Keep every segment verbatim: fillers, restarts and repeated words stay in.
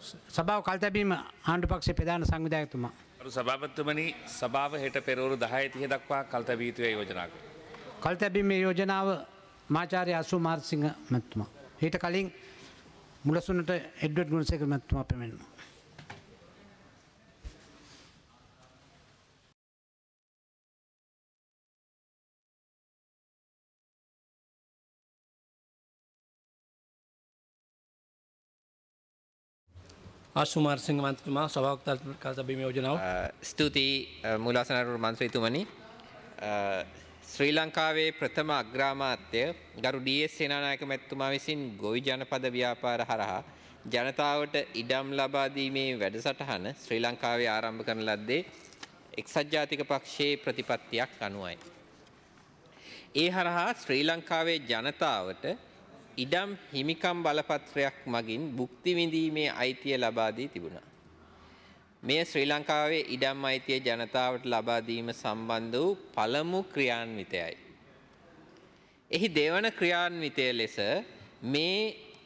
සභාව කල්තැබීම ආණ්ඩු පක්ෂයේ ප්‍රධාන සංවිධායකතුමා. අරු සභාපතිතුමනි සභාව හෙට පෙරවරු දහය තිහ දක්වා කල්තැබිය යුතුයි යෝජනා කරනවා. කල්තැබීමේ යෝජනාව මාචාර්ය අසු මාර්සිංහ මැතිතුමා. ඊට කලින් මුලසුනට එඩ්වඩ් ගුණසේකර මැතිතුමා පැමිණෙනවා. ආශුමාර් සිංහ මන්ත්‍රීතුමා සභාවක් කල්තැබීම යෝජනාව. ස්තුතියි මූලාසනරුව මන්ත්‍රීතුමනි. ශ්‍රී ලංකාවේ ප්‍රථම අග්‍රාමාත්‍ය ගරු ඩී.එස්. සේනානායක මැතිතුමා විසින් ගොවි ජනපද ව්‍යාපාර හරහා ජනතාවට ඉඩම් ලබා දීමේ වැඩසටහන ශ්‍රී ලංකාවේ ආරම්භ කරන ලද්දේ එක්සත් ජාතික පක්ෂයේ ප්‍රතිපත්තියක් අනුවයි. ඒ හරහා ශ්‍රී ලංකාවේ ජනතාවට ඉඩම් හිමිකම් බලපත්‍රයක් මගින් භුක්ති විඳීමේ අයිතිය ලබා දී තිබුණා. මෙය ශ්‍රී ලංකාවේ ඉඩම් අයිතිය ජනතාවට ලබා දීම සම්බන්ධ වූ පළමු ක්‍රියාන්විතයයි. එහි දෙවන ක්‍රියාන්විතය ලෙස මේ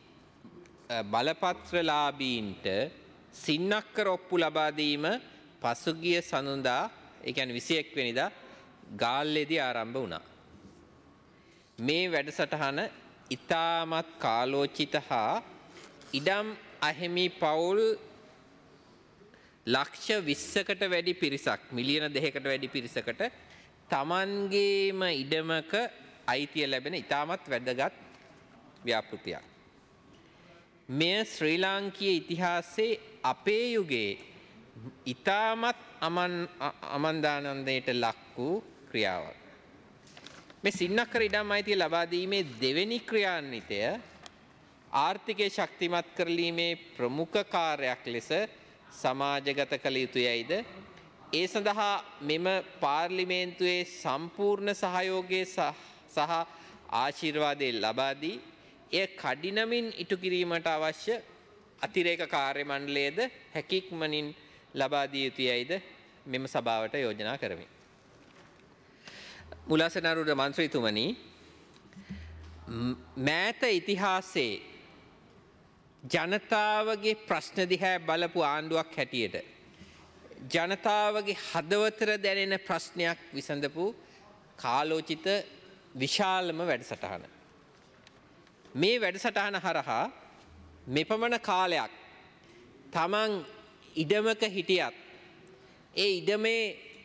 බලපත්‍රලාභීන්ට සින්නක්කර ඔප්පු ලබා දීම පසුගිය සඳුදා ඒ කියන්නේ විසිඑක් වෙනිදා ගාල්ලේදී ආරම්භ වුණා. මේ වැඩසටහන ඉතාමත් කාලෝචිත හා ඉඩම් අහිමි පවුල් ලක්ෂ විස්සකට වැඩි පිරිසක් මිලියන දෙකකට වැඩි පිරිසකට තමන්ගේම ඉඩමක අයිතිය ලැබෙන ඉතාමත් වැදගත් ව්‍යාපෘතියක්. මෙය ශ්‍රී ලාංකීය ඉතිහාසයේ අපේ යුගයේ ඉතාමත් අමන් අමන්දානන්දයට ලක් වූ ක්‍රියාවක්. මේ සින්නක්කර ඉඩම් අයිතිය ලබා දීමේ දෙවෙනි ක්‍රියාන්විතය ආර්ථිකය ශක්තිමත් කරලීමේ ප්‍රමුඛ කාර්යයක් ලෙස සමාජගත කළ යුතුයයිද ඒ සඳහා මෙම පාර්ලිමේන්තුවේ සම්පූර්ණ සහයෝගය සහ ආශිර්වාදය ලබා දී එය කඩිනමින් ඉටු කිරීමට අවශ්‍ය අතිරේක කාර්ය මණ්ඩලයේද හැකියක්මනින් ලබා දිය යුතුයයිද මෙම සභාවට යෝජනා කරමි. මුලාසනාරුද මන්ත්‍රීතුමනි මෑත ඉතිහාසයේ ජනතාවගේ ප්‍රශ්න දිහා බලපු ආණ්ඩුවක් හැටියට ජනතාවගේ හදවතට දැනෙන ප්‍රශ්නයක් විසඳපු කාලෝචිත විශාලම වැඩසටහන. මේ වැඩසටහන හරහා මෙපමණ කාලයක් තමන් ඉඩමක හිටියත් ඒ ඉඩමේ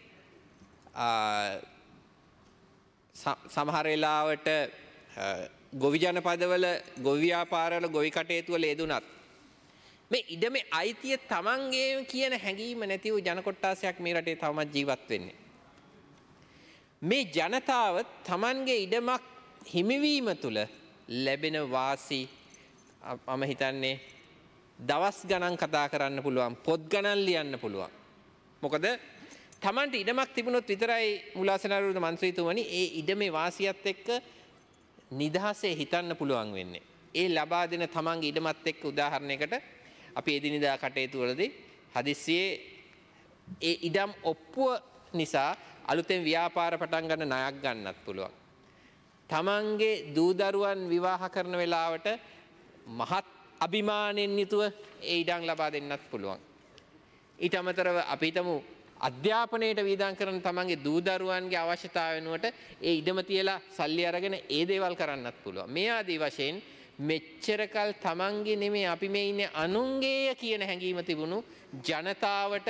සමහර වෙලාවට ගොවි ජනපදවල ගොවි ව්‍යාපාරවල ගොවි කටයුතු වල යෙදුනත් මේ ඉඩමේ අයිතිය තමන්ගේ කියන හැඟීම නැති වූ ජන කොට්ටාසයක් මේ රටේ තවමත් ජීවත් වෙන්නේ. මේ ජනතාව තමන්ගේ ඉඩමක් හිමිවීම තුළ ලැබෙන වාසි මම හිතන්නේ දවස් ගණන් කතා කරන්න පුළුවන් පොත් ගණන් ලියන්න පුළුවන්. මොකද තමන්ට ඉඩමක් තිබුණොත් විතරයි මුලාසනාරුද මන්ත්‍රීතුමනි ඒ ඉඩමේ වාසියත් එක්ක නිදහසේ හිතන්න පුළුවන් වෙන්නේ. ඒ ලබා දෙන තමන්ගේ ඉඩමත් එක්ක උදාහරණයකට අපි එදිනෙදා කටයුතු වලදී හදිස්සියේ ඒ ඉඩම් ඔප්පුව නිසා අලුතෙන් ව්‍යාපාර පටන් ගන්න ණයක් ගන්නත් පුළුවන්. තමන්ගේ දූ දරුවන් විවාහ කරන වෙලාවට මහත් අභිමාණයෙන් යුතුව ඒ ඉඩම් ලබා දෙන්නත් පුළුවන්. ඊට අමතරව අපි හිතමු අධ්‍යාපනයට වීදම් කරන තමන්ගේ දූ දරුවන්ගේ අවශ්‍යතාව වෙනුවට ඒ ඉඩම තියලා සල්ලි අරගෙන ඒ දේවල් කරන්නත් පුළුවන්. මේ ආදී වශයෙන් මෙච්චරකල් තමන්ගේ නෙමෙයි අපි මේ ඉන්නේ අනුන්ගේය කියන හැඟීම තිබුණු ජනතාවට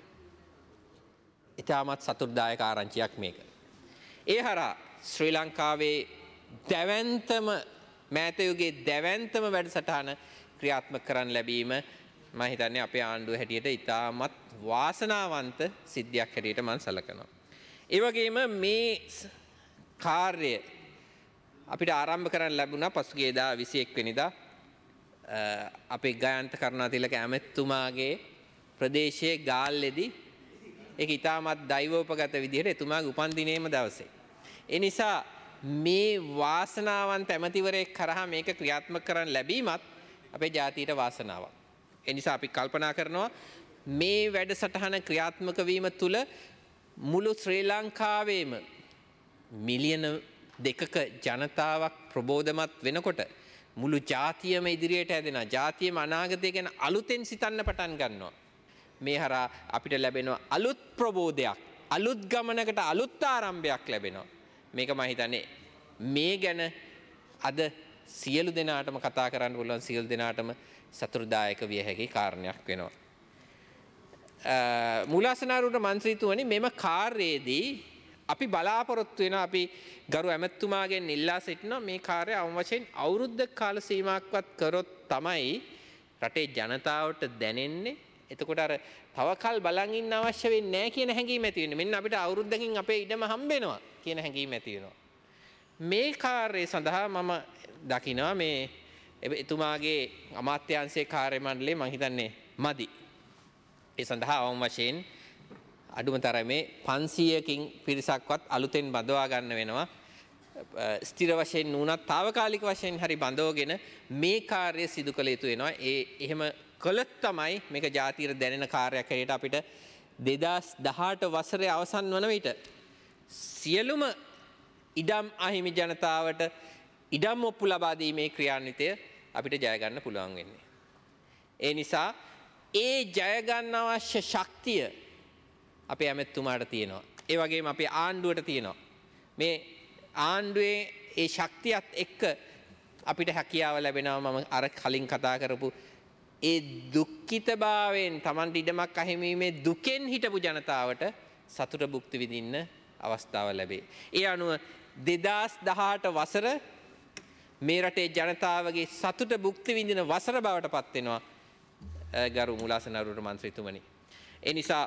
ඉතාමත් සතුටුදායක ආරංචියක් මේක. ඒ හරහා ශ්‍රී ලංකාවේ දැවැන්තම මෑත යුගයේ දැවැන්තම වැඩසටහන ක්‍රියාත්මක කරන්න ලැබීම මම හිතන්නේ අපේ ආණ්ඩුව හැටියට ඉතාමත් වාසනාවන්ත සිද්ධියක් හැටියට මම සලකනවා. ඒ වගේම මේ කාර්යය අපිට ආරම්භ කරන්න ලැබුණා පසුගියදා විසිඑක් වෙනිදා අපේ ගායන්ත කරුණාතිලක ඇමතිතුමාගේ ප්‍රදේශයේ ගාල්ලේදී ඒක ඉතාමත් දෛවෝපගත විදිහට එතුමාගේ උපන්දිනේම දවසේ. ඒ නිසා මේ වාසනාවන්ත ඇමතිවරයෙක් කරා මේක ක්‍රියාත්මක කරන්න ලැබීමත් අපේ ජාතියට වාසනාවක්. ඒ නිසා අපි කල්පනා කරනවා මේ වැඩසටහන ක්‍රියාත්මක වීම තුළ මුළු ශ්‍රී ලංකාවේම මිලියන දෙකක ජනතාවක් ප්‍රබෝධමත් වෙනකොට මුළු ජාතියම ඉදිරියට ඇදෙනවා. ජාතියම අනාගතය ගැන අලුතෙන් සිතන්න පටන් ගන්නවා. මේ හරහා අපිට ලැබෙනවා අලුත් ප්‍රබෝධයක්, අලුත් ගමනකට අලුත් ආරම්භයක් ලැබෙනවා. මේක මම හිතන්නේ මේ ගැන අද සියලු දෙනාටම කතා කරන්න පුළුවන්, සියලු දෙනාටම සතුටුදායක විය හැකි කාරණයක් වෙනවා. මූලාසනාරූඪ මන්ත්‍රීතුමනි, මෙම කාර්යයේදී අපි බලාපොරොත්තු වෙනවා, අපි ගරු ඇමතුමාගෙන් ඉල්ලා සිටිනවා මේ කාර්යය අවම වශයෙන් අවුරුද්දක කාල සීමාවක්වත් කරොත් තමයි රටේ ජනතාවට දැනෙන්නේ. එතකොට අර තව කල් බලන් ඉන්න අවශ්‍ය වෙන්නේ නැහැ කියන හැඟීම ඇති වෙන්නේ. මෙන්න අපිට අවුරුද්දකින් අපේ ඉඩම හම්බ වෙනවා කියන හැඟීම ඇති වෙනවා. මේ කාර්යය සඳහා මම දකිනවා මේ එතුමාගේ අමාත්‍යාංශයේ කාර්ය මණ්ඩලය මම හිතන්නේ මදි. ඒ සඳහා අවම වශයෙන් අඩුම තරමේ පන්සීයකින් පිරිසක්වත් අලුතෙන් බඳවා ගන්න වෙනවා. ස්ථිර වශයෙන් නුනත් తాවකාලික වශයෙන් හරි බඳවගෙන මේ කාර්යය සිදු කළ යුතු වෙනවා. ඒ එහෙම කළොත් තමයි මේක ජාතියට දැනෙන කාර්යයක් හැටියට අපිට දෙදාස් දහඅට වසරේ අවසන් වන විට සියලුම ඉඩම් අහිමි ජනතාවට ඉඩම් ඔප්පු ලබා දීමේ ක්‍රියාන්විතය අපිට ජය ගන්න පුළුවන් වෙන්නේ. ඒ නිසා ඒ ජය ගන්න අවශ්‍ය ශක්තිය අපේ ඇමතුමාට තියෙනවා. ඒ වගේම අපේ ආණ්ඩුවට තියෙනවා. මේ ආණ්ඩුවේ ඒ ශක්තියත් එක්ක අපිට හැකියාව ලැබෙනවා මම අර කලින් කතා කරපු ඒ දුක්ඛිතභාවයෙන් Tamanට ඉඩමක් අහිමිීමේ දුකෙන් හිටපු ජනතාවට සතුට භුක්ති විඳින්න අවස්ථාව ලැබේ. ඒ අනුව දෙදාස් දහඅට වසර මේ රටේ ජනතාවගේ සතුට භුක්ති විඳින වසර බවට පත් වෙනවා ගරු මූලාසනාරූඪ මන්ත්‍රීතුමනි. ඒ නිසා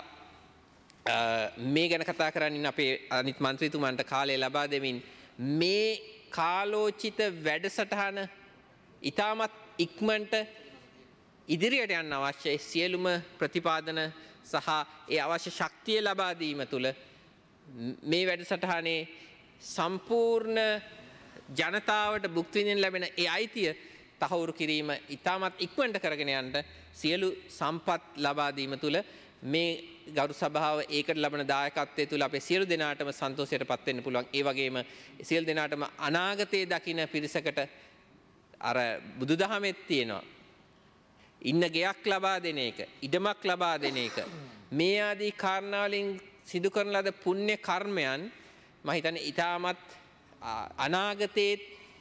මේ ගැන කතා කරමින් අපේ අනිත් මන්ත්‍රීතුමන්ට කාලය ලබා දෙමින් මේ කාලෝචිත වැඩසටහන ඊටමත් ඉක්මනට ඉදිරියට යන්න අවශ්‍ය සියලුම ප්‍රතිපාදන සහ ඒ අවශ්‍ය ශක්තිය ලබා දීම තුළ මේ වැඩසටහනේ සම්පූර්ණ ජනතාවට භුක්ති විඳින්න ලැබෙන ඒ අයිතිය තහවුරු කිරීම ඊටමත් ඉක්මනට කරගෙන යන්න සියලු සම්පත් ලබා දීම තුළ මේ ගරු සභාව ඒකට ලබන දායකත්වයේ තුල අපේ සියලු දෙනාටම සන්තෝෂයටපත් වෙන්න පුළුවන්. ඒ වගේම සියලු දෙනාටම අනාගතයේ දකින්න පිරිසකට අර බුදුදහමෙත් තියෙනවා. ඉන්න ගෙයක් ලබා දෙන එක, ඉඩමක් ලබා දෙන එක. මේ ආදී කාරණාවලින් සිදු කරන ලද පුණ්‍ය කර්මයන් මම හිතන්නේ ඊටමත් අනාගතයේ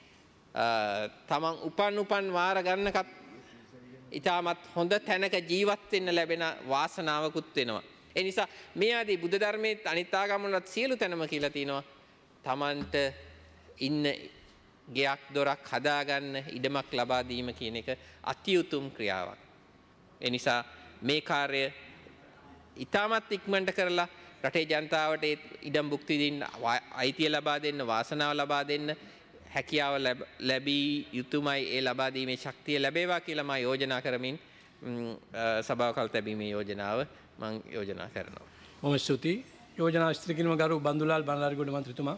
තමන් උපන් උපන් වාර ගන්නකත් ඊටමත් හොඳ තැනක ජීවත් වෙන්න ලැබෙන වාසනාවකුත් වෙනවා. ඒ නිසා මේ ආදී බුද්ධ ධර්මයේ අනිත් ආගම් වලත් සියලු තැනම කියලා තිනවා තමන්ට ඉන්න ගෙයක් දොරක් හදාගන්න ඉඩමක් ලබා දීම කියන එක අති උතුම් ක්‍රියාවක්. ඒ නිසා මේ කාර්යය ඊටමත් ඉක්මනට කරලා රටේ ජනතාවට ඉඩම් භුක්ති දෙන්න, අයිතිය ලබා දෙන්න, වාසනාව ලබා දෙන්න හැකියාව ලැබී යුතුමයි. ඒ ලබා දීමේ ශක්තිය ලැබේවා කියලා මම යෝජනා කරමින් සභාව කල් තැබීමේ යෝජනාව මම යෝජනා කරනවා. බොහොම ස්තුතියි. යෝජනා විස්තර කිරීම ගරු බන්දුලාල් බණ්ඩාරගොඩ මන්ත්‍රීතුමා.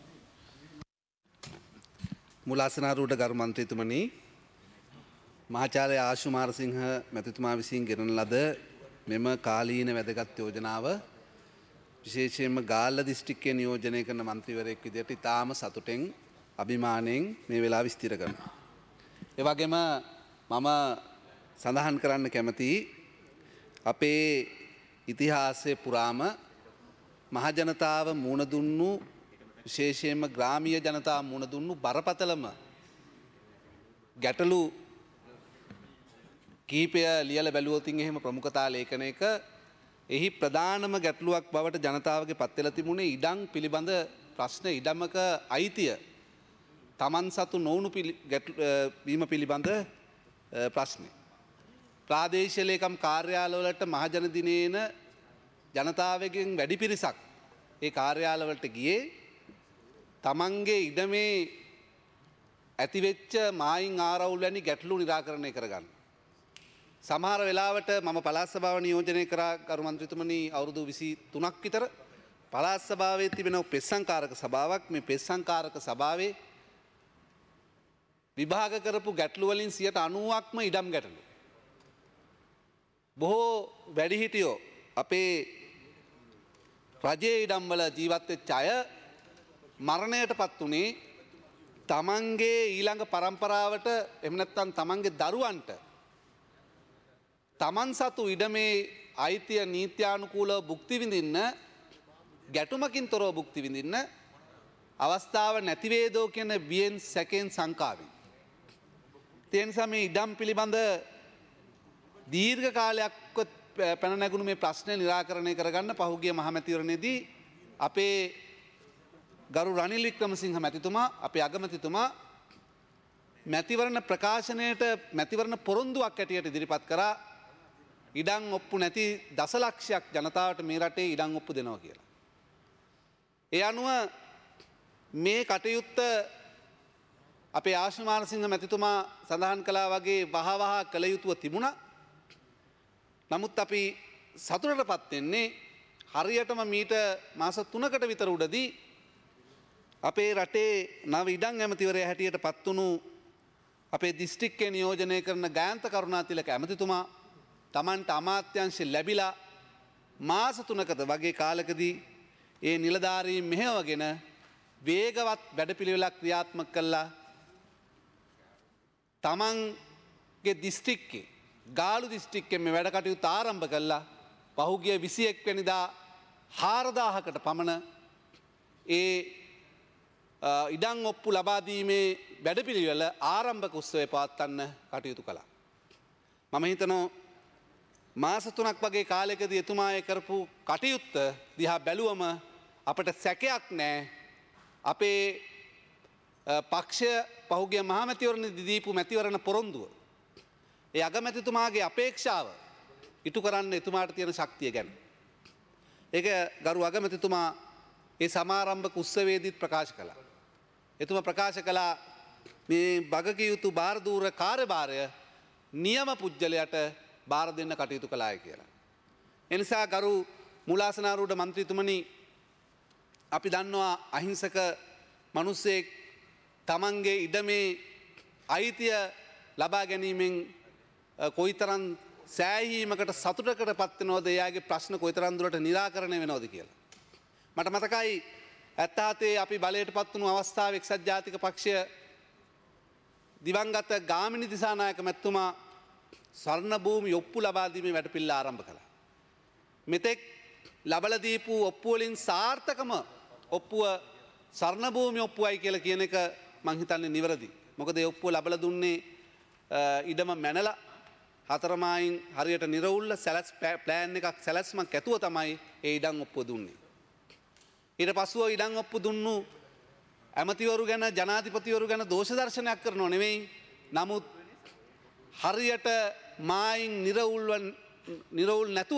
මූලාසනාරූඪ ගරු මන්ත්‍රීතුමනි, මහාචාර්ය ආශු මාරසිංහ මැතිතුමා විසින් ගෙනන ලද මෙම කාලීන වැදගත් යෝජනාව විශේෂයෙන්ම ගාල්ල දිස්ත්‍රික්කයේ නියෝජනය කරන මන්ත්‍රීවරයෙක් විදිහට ඉතාම සතුටෙන් අභිමාණයෙන් මේ වෙලාව විස්තර කරනවා. ඒ වගේම මම සඳහන් කරන්න කැමතියි අපේ ඉතිහාසයේ පුරාම මහජනතාව මුණ දුන්නු, විශේෂයෙන්ම ග්‍රාමීය ජනතාව මුණ දුන්නු බරපතලම ගැටලු කීපය ලියලා බැලුවොතින් එහෙම ප්‍රමුඛතා ලේඛනයක එහි ප්‍රධානම ගැටලුවක් බවට ජනතාවගේ පත් වෙලා තිබුණේ ඉඩම් පිළිබඳ ප්‍රශ්න, ඉඩමක අයිතිය තමන් සතු නොවුණු වීම පිළිබඳ ප්‍රශ්නය. ප්‍රාදේශීය ලේකම් කාර්යාලවලට මහජන දිනේන ජනතාවගෙන් වැඩි පිරිසක් ඒ කාර්යාලවලට ගියේ තමන්ගේ ඉඩමේ ඇතිවෙච්ච මායින් ආරවුල් වැනි ගැටලු නිරාකරණය කරගන්න. සමහර වෙලාවට මම පළාත් සභාව නියෝජනය කරා ගරු මන්ත්‍රීතුමනි අවුරුදු විසි තුනක් විතර. පළාත් සභාවේ තිබෙන පෙස්සංකාරක සභාවක්. මේ පෙස්සංකාරක සභාවේ විභාග කරපු ගැටලු වලින් සියයට අනූවක්ම ඉඩම් ගැටලු. බොහෝ වැඩිහිටියෝ අපේ රජයේ ඉඩම් වල ජීවත් වෙච්ච අය මරණයට පත් උනේ තමන්ගේ ඊළඟ පරම්පරාවට එහෙම නැත්නම් තමන්ගේ දරුවන්ට තමන් සතු ඉඩමේ අයිතිය නීත්‍යානුකූලව භුක්ති විඳින්න ගැටුමකින් තොරව භුක්ති විඳින්න අවස්ථාව නැතිවේදෝ කියන බියෙන් සැකෙන් සංකාවෙන්. ඒ නිසා මේ ඉඩම් පිළිබඳ දීර්ඝ කාලයක් පැන නැගුණු මේ ප්‍රශ්නය නිරාකරණය කරගන්න පහුගිය මහමැතිවරණයේදී අපේ ගරු රනිල් වික්‍රමසිංහ මැතිතුමා අපේ අගමැතිතුමා මැතිවරණ ප්‍රකාශනයට මැතිවරණ පොරොන්දුවක් ඇටියට ඉදිරිපත් කරා ඉඩම් ඔප්පු නැති දසලක්ෂයක් ජනතාවට මේ රටේ ඉඩම් ඔප්පු දෙනවා කියලා. ඒ අනුව මේ කටයුත්ත අපේ ආශ්‍රමානසිංහ මැතිතුමා සඳහන් කළා වගේ වහවහා කළ යුතුව තිබුණා. නමුත් අපි සතුටට පත් වෙන්නේ හරියටම මීට මාස තුනකට විතර උඩදී අපේ රටේ නව ඉඩම් ඇමතිවරයා හැටියට පත් වුණු අපේ දිස්ත්‍රික්කේ නියෝජනය කරන ගායන්ත කරුණාතිලක ඇමතිතුමා තමන්ට අමාත්‍යංශ ලැබිලා මාස තුනකට වගේ කාලකදී ඒ නිලධාරීන් මෙහෙවගෙන වේගවත් වැඩපිළිවෙලක් ක්‍රියාත්මක කළා. තමන්ගේ දිස්ත්‍රික්කේ ගාලු දිස්ත්‍රික්කෙන් මේ වැඩ කටයුතු ආරම්භ කළා. පහුගිය විසි එක් වෙනිදා හාරදාහකට පමණ ඒ ඉඩම් ඔප්පු ලබා දීමේ වැඩපිළිවෙල ආරම්භක උත්සවය පවත්වන්න කටයුතු කළා. මම හිතනවා මාස තුනක් වගේ කාලයකදී එතුමා ඒ කරපු කටයුත්ත දිහා බැලුවම අපට සැකයක් නැහැ. අපේ පක්ෂය පහුගිය මහමැතිවරණයේදී දීපු මැතිවරණ පොරොන්දුව ඒ අගමැතිතුමාගේ අපේක්ෂාව ඉටු කරන්න එතුමාට තියෙන ශක්තිය ගැන. ඒක ගරු අගමැතිතුමා ඒ සමාරම්භක උත්සවයේදීත් ප්‍රකාශ කළා. එතුමා ප්‍රකාශ කළා මේ බගකිය යුතු බාරදූර කාර්යභාරය නියම පුජ්‍යලයට බාර දෙන්න කටයුතු කළාය කියලා. එනිසා ගරු මුලාසනාරූඪ මන්ත්‍රීතුමනි අපි දන්නවා අහිංසක මිනිස්සෙක් තමන්ගේ ඉඩමේ අයිතිය ලබා ගැනීමෙන් කොයිතරම් සෑහීමකට සතුටකට පත් වෙනවද එයාගේ ප්‍රශ්න කොයිතරම් දුරට निराකරණය වෙනවද කියලා. මට මතකයි ඇත්තාතේ අපි බලයට පත් වුණු අවස්ථාවේ එක්සත් ජාතික පක්ෂය දිවංගත ගාමිණී දිසානායක මැතිතුමා ස්වර්ණ භූමි ඔප්පු ලබා දීමේ වැඩපිළිවෙල ආරම්භ කළා. මෙතෙක් ලබලා දීපු ඔප්පු වලින් සාර්ථකම ඔප්පුව ස්වර්ණ භූමි ඔප්පුවයි කියලා කියන එක මං හිතන්නේ නිවැරදි. මොකද ඒ ඔප්පුව ලබලා දුන්නේ ඉඩම මැනලා හතරමායින් හරියට නිරවුල්ල සැලස් ප්ලෑන් එකක් සැලැස්මක් ඇතුව තමයි ඒ ඉඩම් ඔප්පුව දුන්නේ. ඊට පසුව ඉඩම් ඔප්පු දුන්නු ඇමතිවරු ගැන ජනාධිපතිවරු ගැන දෝෂ දර්ශනයක් කරනව නෙවෙයි. නමුත් හරියට මායින් නිරවුල්ව නිරවුල් නැතුව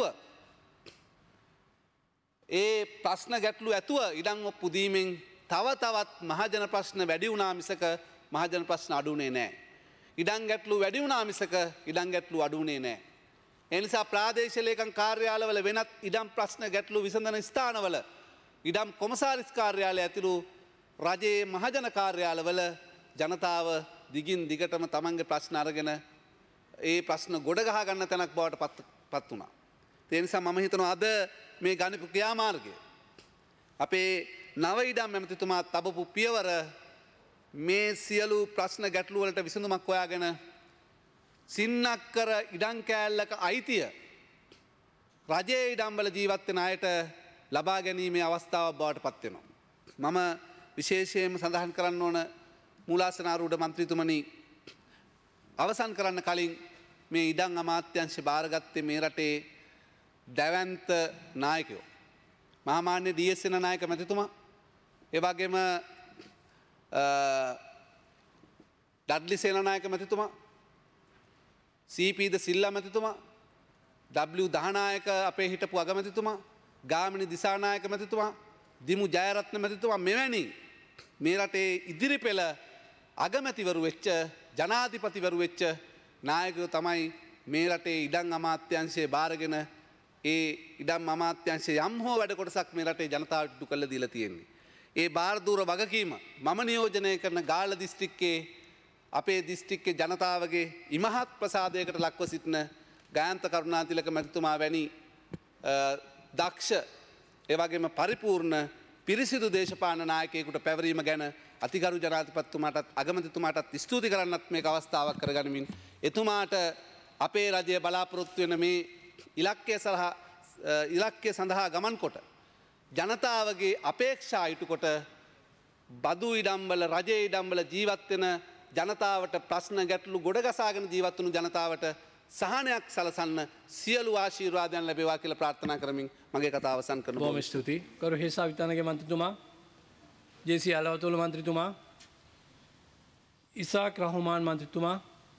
ඒ ප්‍රශ්න ගැටලු ඇතුව ඉඩම් ඔප්පු දීමෙන් තව තවත් මහජන ප්‍රශ්න වැඩි වුණා මිසක මහජන ප්‍රශ්න අඩු වුණේ නැහැ. ඉඩම් ගැටලු වැඩි වුණා මිසක ඉඩම් ගැටලු අඩු වුණේ නැහැ. ඒ නිසා ප්‍රාදේශීය ලේකම් කාර්යාලවල වෙනත් ඉඩම් ප්‍රශ්න ගැටලු විසඳන ස්ථානවල ඉඩම් කොමසාරිස් කාර්යාලය ඇතුළු රජයේ මහජන කාර්යාලවල ජනතාව දිගින් දිගටම තමන්ගේ ප්‍රශ්න අරගෙන ඒ ප්‍රශ්න ගොඩ ගහ ගන්න තැනක් බවට පත් පත් වුණා. ඒ නිසා මම හිතනවා අද මේ ගණිත ක්‍රියාමාර්ගය අපේ නව ඉඩම් ඇමතිතුමා තබපු පියවර මේ සියලු ප්‍රශ්න ගැටලු වලට විසඳුමක් හොයාගෙන සින්නක්කර ඉඩම් කෑල්ලක අයිතිය රජයේ ඉඩම් වල ජීවත් වෙන අයට ලබා ගැනීමේ අවස්ථාවක් බවට පත් වෙනවා. මම විශේෂයෙන්ම සඳහන් කරන්න ඕන මූලාසනාරූඪ මන්ත්‍රීතුමනි අවසන් කරන්න කලින් මේ ඉඩම් අමාත්‍යාංශය බාරගත්තේ මේ රටේ දැවැන්ත නායකයෝ. මහාමාන්‍ය ඩී.එස්. සේනානායක මැතිතුමා ඒ වගේම ඩඩ්ලි සේනානායක මැතිතුමා සී.පී. ද සිල්වා මැතිතුමා ඩබ්ලිව් දහනායක අපේ හිටපු අගමැතිතුමා ගාමිණී දිසානායක මැතිතුමා දිමු ජයරත්න මැතිතුමා මෙවැනි මේ රටේ ඉදිරි පෙළ අගමැතිවරු වෙච්ච ජනාධිපතිවරු වෙච්ච නායකයෝ තමයි මේ රටේ ඉඩම් අමාත්‍යාංශයේ බාරගෙන ඒ ඉඩම් අමාත්‍යාංශයේ යම් හෝ වැඩ කොටසක් මේ රටේ ජනතාවට ඉටු කරලා දීලා තියෙන්නේ. ඒ බාරදූර වගකීම මම නියෝජනය කරන ගාල්ල දිස්ත්‍රික්කයේ අපේ දිස්ත්‍රික්කයේ ජනතාවගේ ඉමහත් ප්‍රසාදයකට ලක්ව සිටින ගායන්ත කරුණාතිලක මැතිතුමා වැනි දක්ෂ ඒ වගේම පරිපූර්ණ පිරිසිදු දේශපාලන නායකයෙකුට පැවරීම ගැන අතිගරු ජනාධිපතිතුමාටත් අගමැතිතුමාටත් ස්තුති කරන්නත් මේක අවස්ථාවක් කරගනිමින් එතුමාට අපේ රජය බලාපොරොත්තු වෙන මේ ඉලක්කය සඳහා ඉලක්කය සඳහා ගමන් කොට ජනතාවගේ අපේක්ෂා ඉටු කොට බදු ඉඩම්වල රජයේ ඉඩම්වල ජීවත් වෙන ජනතාවට ප්‍රශ්න ගැටලු ගොඩගසාගෙන ජීවත් වුණු ජනතාවට සහනයක් සලසන්න සියලු ආශිර්වාදයන් ලැබේවා කියලා ප්‍රාර්ථනා කරමින් මගේ කතාව අවසන් කරනවා. බොහොම ස්තුතියි. කරු හේසා විතානගේ මන්ත්‍රීතුමා, ජේ.සී. අලවතුල මන්ත්‍රීතුමා, ඉසාක් රහමාන් මන්ත්‍රීතුමා.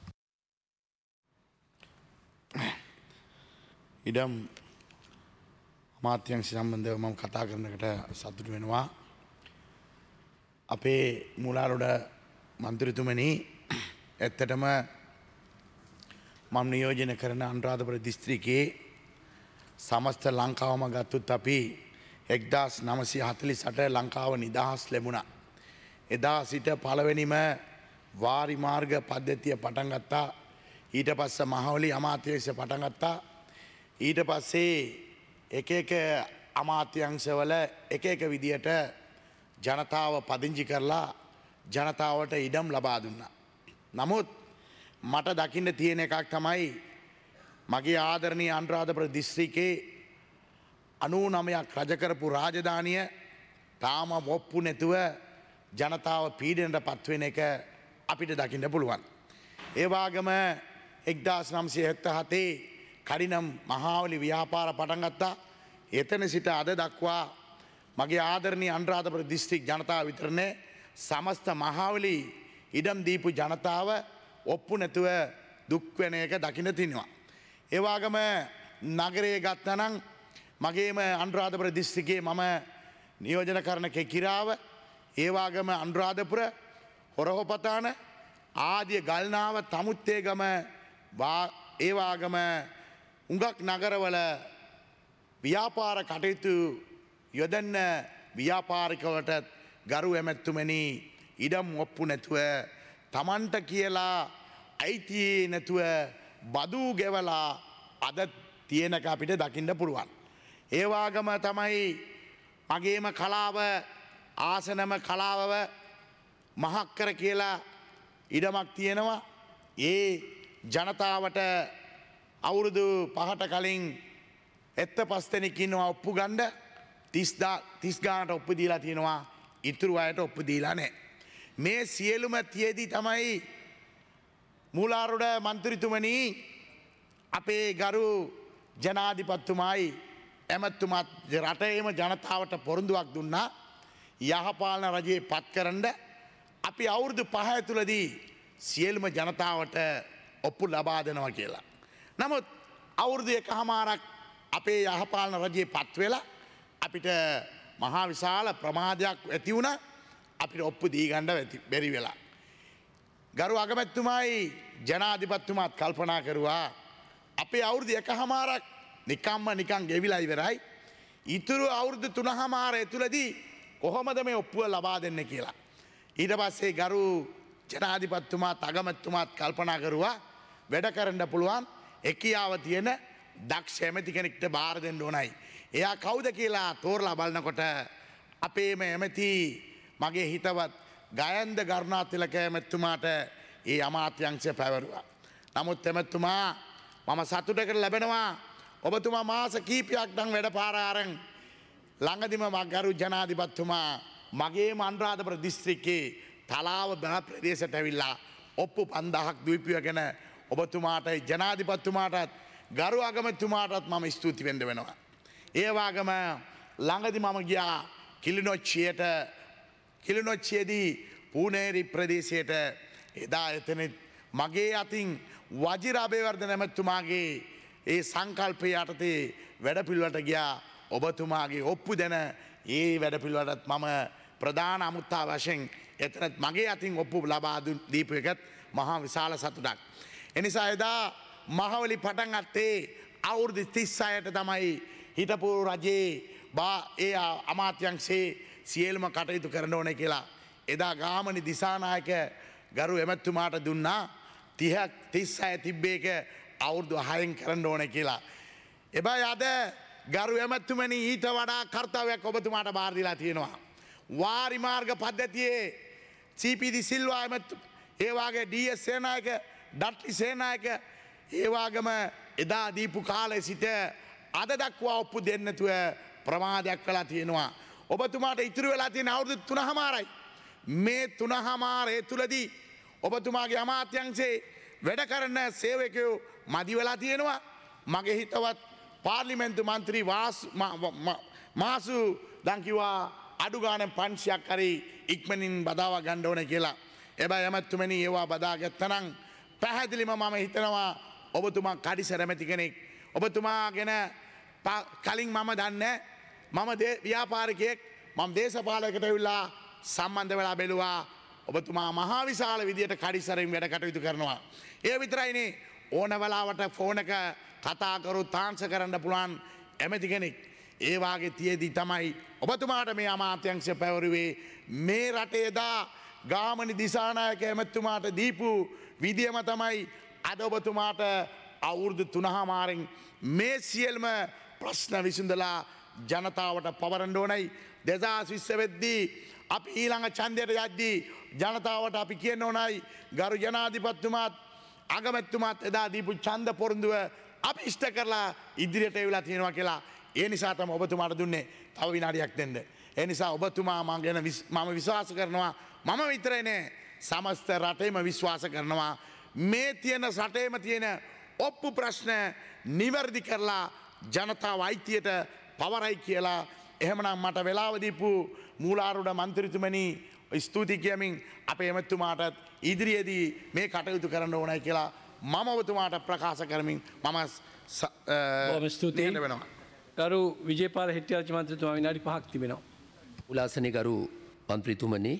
ඉඩම් අමාත්‍යංශ සම්බන්ධව මම කතා කරනකට සතුටු වෙනවා. අපේ මූලාරොඩ මන්ත්‍රීතුමනි, ඇත්තටම මම නියෝජනය කරන අනුරාධපුර දිස්ත්‍රික්කයේ සමස්ත ලංකාවම ගත්තොත් අපි එක්දාස් නවසිය හතළිස් අට ලංකාව නිදහස් ලැබුණා. එදා සිට පළවෙනිම වාරිමාර්ග පද්ධතිය පටන් ගත්තා. ඊට පස්සේ මහවැලි අමාත්‍යාංශය පටන් ගත්තා. ඊට පස්සේ එක එක අමාත්‍යංශවල එක එක විදියට ජනතාව පදිංචි කරලා ජනතාවට ඉඩම් ලබා දුන්නා. නමුත් මට දකින්න තියෙන එකක් තමයි මගේ ආදරණීය අනුරාධපුර දිස්ත්‍රික්කේ අනූ නවයක් රජ කරපු රාජධානිය තාම ඔප්පු නැතුව ජනතාව පීඩනයට පත්වෙන එක අපිට දකින්න පුළුවන්. ඒ වගේම එක්දාස් නවසිය හැත්තෑ හතේ කඩිනම් මහාවලි ව්‍යාපාර පටන් ගත්තා. එතන සිට අද දක්වා මගේ ආදරණීය අනුරාධපුර දිස්ත්‍රික් ජනතාව විතරනේ සමස්ත මහාවලි ඉඩම් දීපු ජනතාව ඔප්පු නැතුව දුක් වෙන එක දකින්න තිනවා. ඒ වගේම නගරයේ ගත්තනම් මගේම අනුරාධපුර දිස්ත්‍රික්කයේ මම නියෝජන කරන කෙකිරාව, ඒ වගේම අනුරාධපුර, හොරහොපතාන ආදී ගල්නාව, තමුත්තේගම, ඒ වගේම උඟක් නගරවල ව්‍යාපාර කටයුතු යොදන්න ව්‍යාපාරිකවට ගරු ඇමැත්තුමනි ඉඩම් ඔප්පු නැතුව තමන්ට කියලා අයිතියේ නැතුව බදු ගෙවලා අද තියෙනක අපිට දකින්න පුළුවන්. ඒ වගේම තමයි මගේම කලාව ආසනම කලාවව මහක්කර කියලා ඉඩමක් තියෙනවා. ඒ ජනතාවට අවුරුදු පහට කලින් එත්ත පස් දෙනෙක් ඉන්නවා ඔප්පු ගන්න. තිස් ගානට ඔප්පු දීලා තියෙනවා. ඉතුරු අයට ඔප්පු දීලා නැහැ. මේ සියලුම තියේදී තමයි මූලාරොඩ මන්ත්‍රීතුමනි අපේ ගරු ජනාධිපතිතුමායි ඇමතුමාත් රටේම ජනතාවට පොරොන්දුවක් දුන්නා යහපාලන රජයේ පත් කරන්න අපි අවුරුදු පහ ඇතුළතදී සියලුම ජනතාවට ඔප්පු ලබා දෙනවා කියලා. නමුත් අවුරුදු එකහමාරක් අපේ යහපාලන රජයේ පත් වෙලා අපිට මහා විශාල ප්‍රමාදයක් ඇති වුණා. අපිට ඔප්පු දී ගන්න බැරි වෙලා. ගරු අගමැතිතුමායි ජනාධිපතිතුමාත් කල්පනා කරුවා අපේ අවුරුදු එකහමාරක් නිකම්ම නිකන් ගෙවිලා ඉවරයි. ඉතුරු අවුරුදු තුනහමාර ඇතුළතදී කොහොමද මේ ඔප්පුව ලබා දෙන්න කියලා. ඊට පස්සේ ගරු ජනාධිපතිතුමාත් අගමැතිතුමාත් කල්පනා කරුවා වැඩ කරන්න පුළුවන් එකියාව තියෙන දක්ෂ ඇමති කෙනෙක්ට බාර දෙන්න ඕනයි. එයා කවුද කියලා තෝරලා බලනකොට අපේම ඇමති මගේ හිතවත් ගයන්ද ගරුණාතිලක ඇමැතිතුමාට ඒ අමාත්‍යංශය පැවරුවා. නමුත් ඇමැතිතුමා මම සතුටකට ලැබෙනවා ඔබතුමා මාස කීපයක් නම් වැඩ පාරාරන් ළඟදිම මගරු ජනාධිපතිතුමා මගේම අනුරාධපුර දිස්ත්‍රික්කයේ තලාව බහ ප්‍රදේශයට ඇවිල්ලා ඔප්පු පන්දාහක් දීපුවගෙන ඔබතුමාට ජනාධිපතිතුමාටත් ගරු අගමැතිතුමාටත් මම ස්තුති වෙන්න වෙනවා. ඒ වගේම ළඟදි මම ගියා කිලිනොච්චියට කිලිනොච්චියේදී පූනේරි ප්‍රදේශයට එදා එතන මගේ අතින් වජිර අබේවර්ධන ඇමැතිතුමාගේ ඒ සංකල්පය යටතේ වැඩපිළිවෙලට ගියා. ඔබතුමාගේ ඔප්පු දෙන ඒ වැඩපිළිවෙලටත් මම ප්‍රධාන අමුත්තා වශයෙන් එතනත් මගේ අතින් ඔප්පු ලබා දීපු එකත් මහා විශාල සතුටක්. එනිසා එදා මහවැලි පටන් ගත්තේ අවුරුදු තිස් හයට තමයි හිටපු රජයේ බා ඒ අමාත්‍යංශයේ සියලුම කටයුතු කරන්න ඕනේ කියලා එදා ගාමනි දිසානායක ගරු එමැතිතුමාට දුන්නා. තිහක් තිස් හය තිබ්බේක අවුරුදු හයෙන් කරන්න ඕනේ කියලා. එබැයි අද ගරු එමැතිතුමනි ඊට වඩා කර්තව්‍යයක් ඔබතුමාට බාර දීලා තියෙනවා. වාරිමාර්ග පද්ධතියේ සීපීඩි සිල්වා එමත් ඒවාගේ ඩීඑස් සේනායක ඩට්ලි සේනායක ඒවාගම එදා දීපු කාලය සිට අද දක්වා ඔප්පු දෙන්නතුව ප්‍රමාදයක් වෙලා තියෙනවා. ඔබතුමාට ඉතුරු වෙලා තියෙන අවුරුදු තුනහමාරයි. මේ තුනහමාරය තුළදී ඔබතුමාගේ අමාත්‍යංශේ වැඩ කරන සේවකයෝ මදි වෙලා තියෙනවා. මගේ හිතවත් පාර්ලිමේන්තු මන්ත්‍රී මාසු දංකිවා අඩුගානෙන් පන්සියක් හරි ඉක්මනින් බදාවා ගන්න ඕන කියලා. එබැයි ඇමැතුමනි ඒවා බදාගත්තනම් පැහැදිලිම මම හිතනවා ඔබතුමා කඩිසර මැති කෙනෙක්. ඔබතුමා ගැන කලින් මම දන්නේ මම ව්‍යාපාරිකයෙක් මම දේශපාලකට ඇවිල්ලා සම්බන්ධ වෙලා බැලුවා. ඔබතුමා මහා විශාල විදියට කඩිසරින් වැඩ කටයුතු කරනවා. ඒ විතරයිනේ ඕන වෙලාවට ෆෝනක කතා කරු තාංශ කරන්න පුළුවන් ඇමති කෙනෙක්. ඒ වාගේ තියේදී තමයි ඔබතුමාට මේ අමාත්‍යංශය පැවරුවේ. මේ රටේ දා ගාමනි දිසානායක ඇමතුමාට දීපු විදියම තමයි අද ඔබතුමාට අවුරුදු තුනහමාරෙන් මේ සියල්ම ප්‍රශ්න විසඳලා ජනතාවට පවරන්න ඕනයි. දෙදහස් විස්ස වෙද්දී අපි ඊළඟ ඡන්දයට යද්දී ජනතාවට අපි කියන්න ඕනයි ගරු ජනාධිපතිතුමාත් අගමැතිතුමාත් එදා දීපු ඡන්ද පොරොන්දුව අපි ඉෂ්ට කරලා ඉදිරියට එවිලා තියෙනවා කියලා. ඒ නිසා තමයි ඔබතුමාට දුන්නේ තව විනාඩියක් දෙන්න. ඒ නිසා ඔබතුමා මම ගැන මම විශ්වාස කරනවා. මම විතරයි නෑ සමස්ත රටේම විශ්වාස කරනවා. මේ තියෙන රටේම තියෙන ඔප්පු ප්‍රශ්න නිවැරදි කරලා ජනතාව අයිතියට පවරයි කියලා. එහෙමනම් මට වෙලාව දීපු මූලාරූඪ මන්ත්‍රීතුමනි ස්තුති කියමින් අපේ එමෙතුමාටත් ඉදිරියේදී මේ කටයුතු කරන්න ඕනයි කියලා මම ඔබතුමාට ප්‍රකාශ කරමින් මම බොහොම ස්තුතියි වෙනවා. ගරු විජේපාල හෙට්ටිආරච්චි මන්ත්‍රීතුමා විනාඩි පහක් තිබෙනවා. උලාසනේ ගරු මන්ත්‍රීතුමනි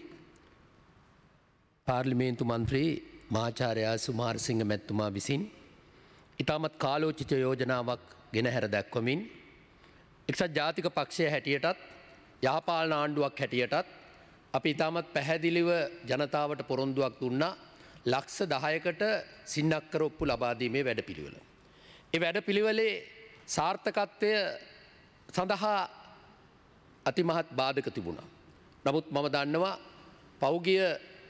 පාර්ලිමේන්තු මන්ත්‍රී මහාචාර්ය සුමාරසිංහ මැතිතුමා විසින් ඉතාමත් කාලෝචිත යෝජනාවක් ගෙන හැර දැක්වමින් එක්සත් ජාතික පක්ෂය හැටියටත් යහපාලන ආණ්ඩුවක් හැටියටත් අපි ඉතාමත් පැහැදිලිව ජනතාවට පොරොන්දුවක් දුන්නා ලක්ෂ දහයකට සින්නක්කර ඔප්පු ලබා දීමේ වැඩපිළිවෙල. ඒ වැඩපිළිවෙලේ සාර්ථකත්වය සඳහා අතිමහත් බාධක තිබුණා. නමුත් මම දන්නවා පෞගිය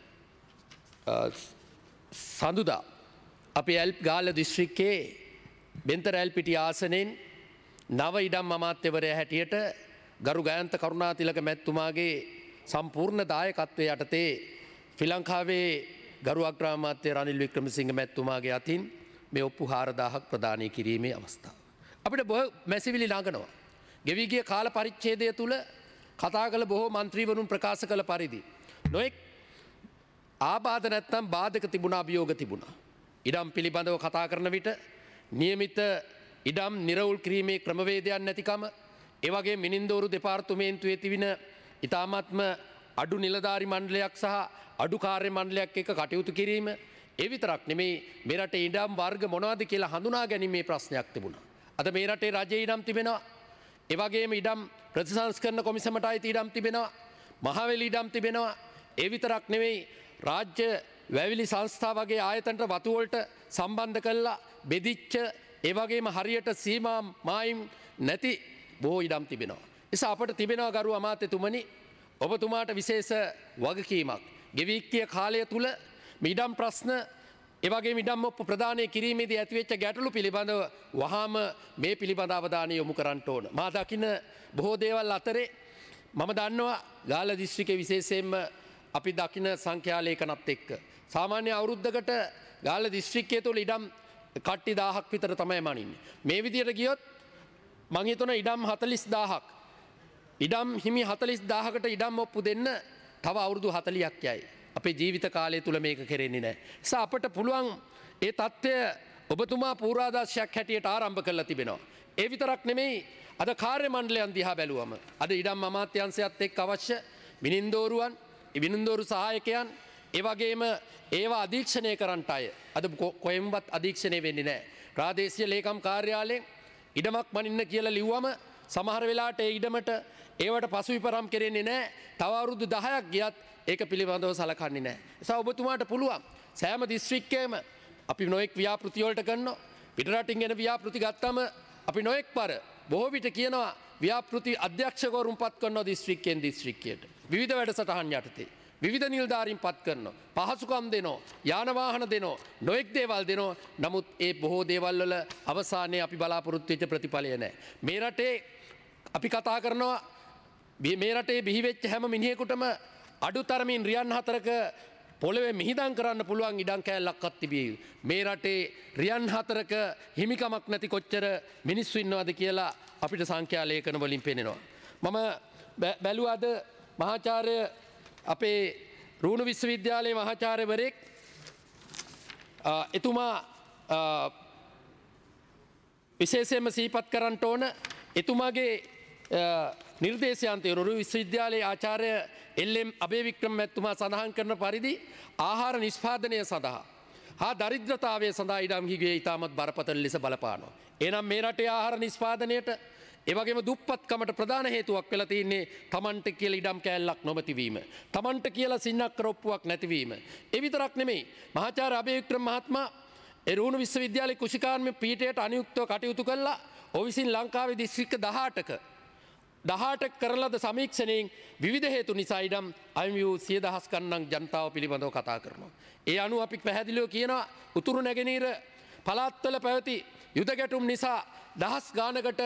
සඳුදා අපි ඇල්ප් ගාල්ල දිස්ත්‍රික්කයේ බෙන්තර ඇල්පිටි ආසනයෙන් නව ඉඩම් අමාත්‍යවරයා හැටියට ගරු ගයන්ත කරුණාතිලක මැතිතුමාගේ සම්පූර්ණ දායකත්වය යටතේ ශ්‍රී ලංකාවේ ගරු අග්‍රාමාත්‍ය රනිල් වික්‍රමසිංහ මැතිතුමාගේ අතින් මේ ඔප්පු හාරදාහක් ප්‍රදානය කිරීමේ අවස්ථාව. අපිට බොහෝ මැසිවිලි ළඟනවා. ගෙවී ගිය කාල පරිච්ඡේදය තුල කතා කළ බොහෝ මන්ත්‍රීවරුන් ප්‍රකාශ කළ පරිදි නොඑක් ආබාධ නැත්නම් බාධක තිබුණා අභියෝග තිබුණා. ඉඩම් පිළිබඳව කතා කරන විට නියමිත ඉඩම් නිරවුල් කිරීමේ ක්‍රමවේදයක් නැතිකම ඒ වගේ මිනින්දෝරු දෙපාර්තමේන්තුවේ තිබෙන ඉතාමත්ම අඩු නිලධාරි මණ්ඩලයක් සහ අඩු කාර්ය මණ්ඩලයක් එක්ක කටයුතු කිරීම ඒ විතරක් නෙමෙයි මේ රටේ ඉඩම් වර්ග මොනවද කියලා හඳුනා ගැනීමේ ප්‍රශ්නයක් තිබුණා. අද මේ රටේ රජයේ ඉඩම් තිබෙනවා. ඒ වගේම ඉඩම් ප්‍රතිසංස්කරණ කොමිසමට අයිති ඉඩම් තිබෙනවා. මහවැලි ඉඩම් තිබෙනවා. ඒ විතරක් නෙමෙයි රාජ්‍ය වැවිලි සංස්ථා වගේ ආයතනට වතු වලට සම්බන්ධ කළා බෙදිච්ච ඒ වගේම හරියට සීමා මායිම් නැති බොහෝ ඉඩම් තිබෙනවා. නිසා අපට තිබෙනවා ගරු අමාත්‍යතුමනි ඔබතුමාට විශේෂ වගකීමක්. ගෙවී ගිය කාලය තුල මේ ඉඩම් ප්‍රශ්න ඒ වගේම ඉඩම් ඔප්පු ප්‍රදානය කිරීමේදී ඇතිවෙච්ච ගැටලු පිළිබඳව වහාම මේ පිළිබඳ අවධානය යොමු කරන්න ඕන. මා දකින බොහෝ දේවල් අතරේ මම දන්නවා ගාල්ල දිස්ත්‍රික්කයේ විශේෂයෙන්ම අපි දකින සංඛ්‍යා ලේඛනත් එක්ක සාමාන්‍ය අවුරුද්දකට ගාල්ල දිස්ත්‍රික්කයේ තුල ඉඩම් කට්ටි දහයක් විතර තමයි මනින්නේ. මේ විදියට ගියොත් මං හිතන ඉඩම් හතළිස් දාහක් ඉඩම් හිමි හතළිස් දාහකට ඉඩම් ඔප්පු දෙන්න තව අවුරුදු හතළියක් යයි. අපේ ජීවිත කාලය තුල මේක කෙරෙන්නේ නැහැ. නිසා අපට පුළුවන් ඒ தත්ත්වය ඔබතුමා පූර්වාදර්ශයක් හැටියට ආරම්භ කරලා තිබෙනවා. ඒ විතරක් නෙමෙයි අද කාර්ය මණ්ඩලයන් දිහා බැලුවම අද ඉඩම් අමාත්‍යාංශයත් එක්ක අවශ්‍ය මිනින්දෝරුවන්, මිනින්දෝරු සහායකයන්, ඒ වගේම ඒවා අධීක්ෂණය කරන්නට අය අද කොහෙන්වත් අධීක්ෂණය වෙන්නේ නැහැ. ප්‍රාදේශීය ලේකම් කාර්යාලයෙන් ඉඩමක් මනින්න කියලා ලිව්වම සමහර වෙලාවට ඒ ඉඩමට ඒවට පසුවිපරම් කෙරෙන්නේ නැහැ. තව අවුරුදු දහයක් ගියත් ඒක පිළිබඳව සලකන්නේ නැහැ. ඒ නිසා ඔබතුමාට පුළුවන් සෑම දිස්ත්‍රික්කයකම අපි නොඑක් ව්‍යාපෘති වලට කරනවා. පිටරටින් එන ව්‍යාපෘති ගත්තම අපි නොඑක් පර බොහෝ විට කියනවා ව්‍යාපෘති අධ්‍යක්ෂකවරුන් පත් කරනවා දිස්ත්‍රික්කයෙන් දිස්ත්‍රික්කයට. විවිධ වැඩසටහන් යටතේ විවිධ නිලධාරීන් පත් කරනවා. පහසුකම් දෙනවා. යාන වාහන දෙනවා. නොඑක් දේවල් දෙනවා. නමුත් ඒ බොහෝ දේවල් වල අවසානයේ අපි බලාපොරොත්තු වෙච්ච ප්‍රතිඵලය නැහැ. මේ රටේ අපි කතා කරනවා මේ රටේ බිහි වෙච්ච හැම මිනිහෙකුටම අඩුතරමින් රියන් හතරක පොළවේ මිහිදන් කරන්න පුළුවන් ඉඩම් කෑල්ලක්වත් තිබිය. මේ රටේ රියන් හතරක හිමිකමක් නැති කොච්චර මිනිස්සු ඉන්නවද කියලා අපිට සංඛ්‍යා ලේඛන වලින් පේනවා. මම බැලුවා අද මහාචාර්ය අපේ රූණු විශ්වවිද්‍යාලයේ මහාචාර්යවරයෙක් එතුමා විශේෂයෙන්ම සිහිපත් කරන්නට ඕන එතුමාගේ නිර්දේශයන්තය රුරු විශ්වවිද්‍යාලයේ ආචාර්ය එල්.එම්. අබේවික්‍රම මැතිතුමා සඳහන් කරන පරිදි ආහාර නිෂ්පාදනය සඳහා හා දරිද්‍රතාවය සඳහා ඉඩම් හිගේ ඉතාමත් බරපතල ලෙස බලපානවා. එනම් මේ රටේ ආහාර නිෂ්පාදනයට එවගේම දුප්පත්කමට ප්‍රධාන හේතුවක් වෙලා තියෙන්නේ තමන්ට කියලා ඉඩම් කෑල්ලක් නොමැතිවීම. තමන්ට කියලා සින්නක් කරොප්පුවක් නැතිවීම. ඒ විතරක් නෙමෙයි මහාචාර්ය අබේවික්‍රම මහත්මයා ඒ රුහුණු විශ්වවිද්‍යාලයේ කුෂිකාර්ම පීඨයට අනියුක්තව කටයුතු කළා. ඔහු විසින් ලංකාවේ දිස්ත්‍රික්ක දහඅටක දහඅටක කරලද සමීක්ෂණයෙන් විවිධ හේතු නිසා ඉඩම් අයිමි වූ සිය දහස් ගණන් ජනතාව පිළිබඳව කතා කරනවා. ඒ අනුව අපි පැහැදිලිව කියනවා උතුරු නැගෙනහිර පළාත්වල පැවති යුද ගැටුම් නිසා දහස් ගානකට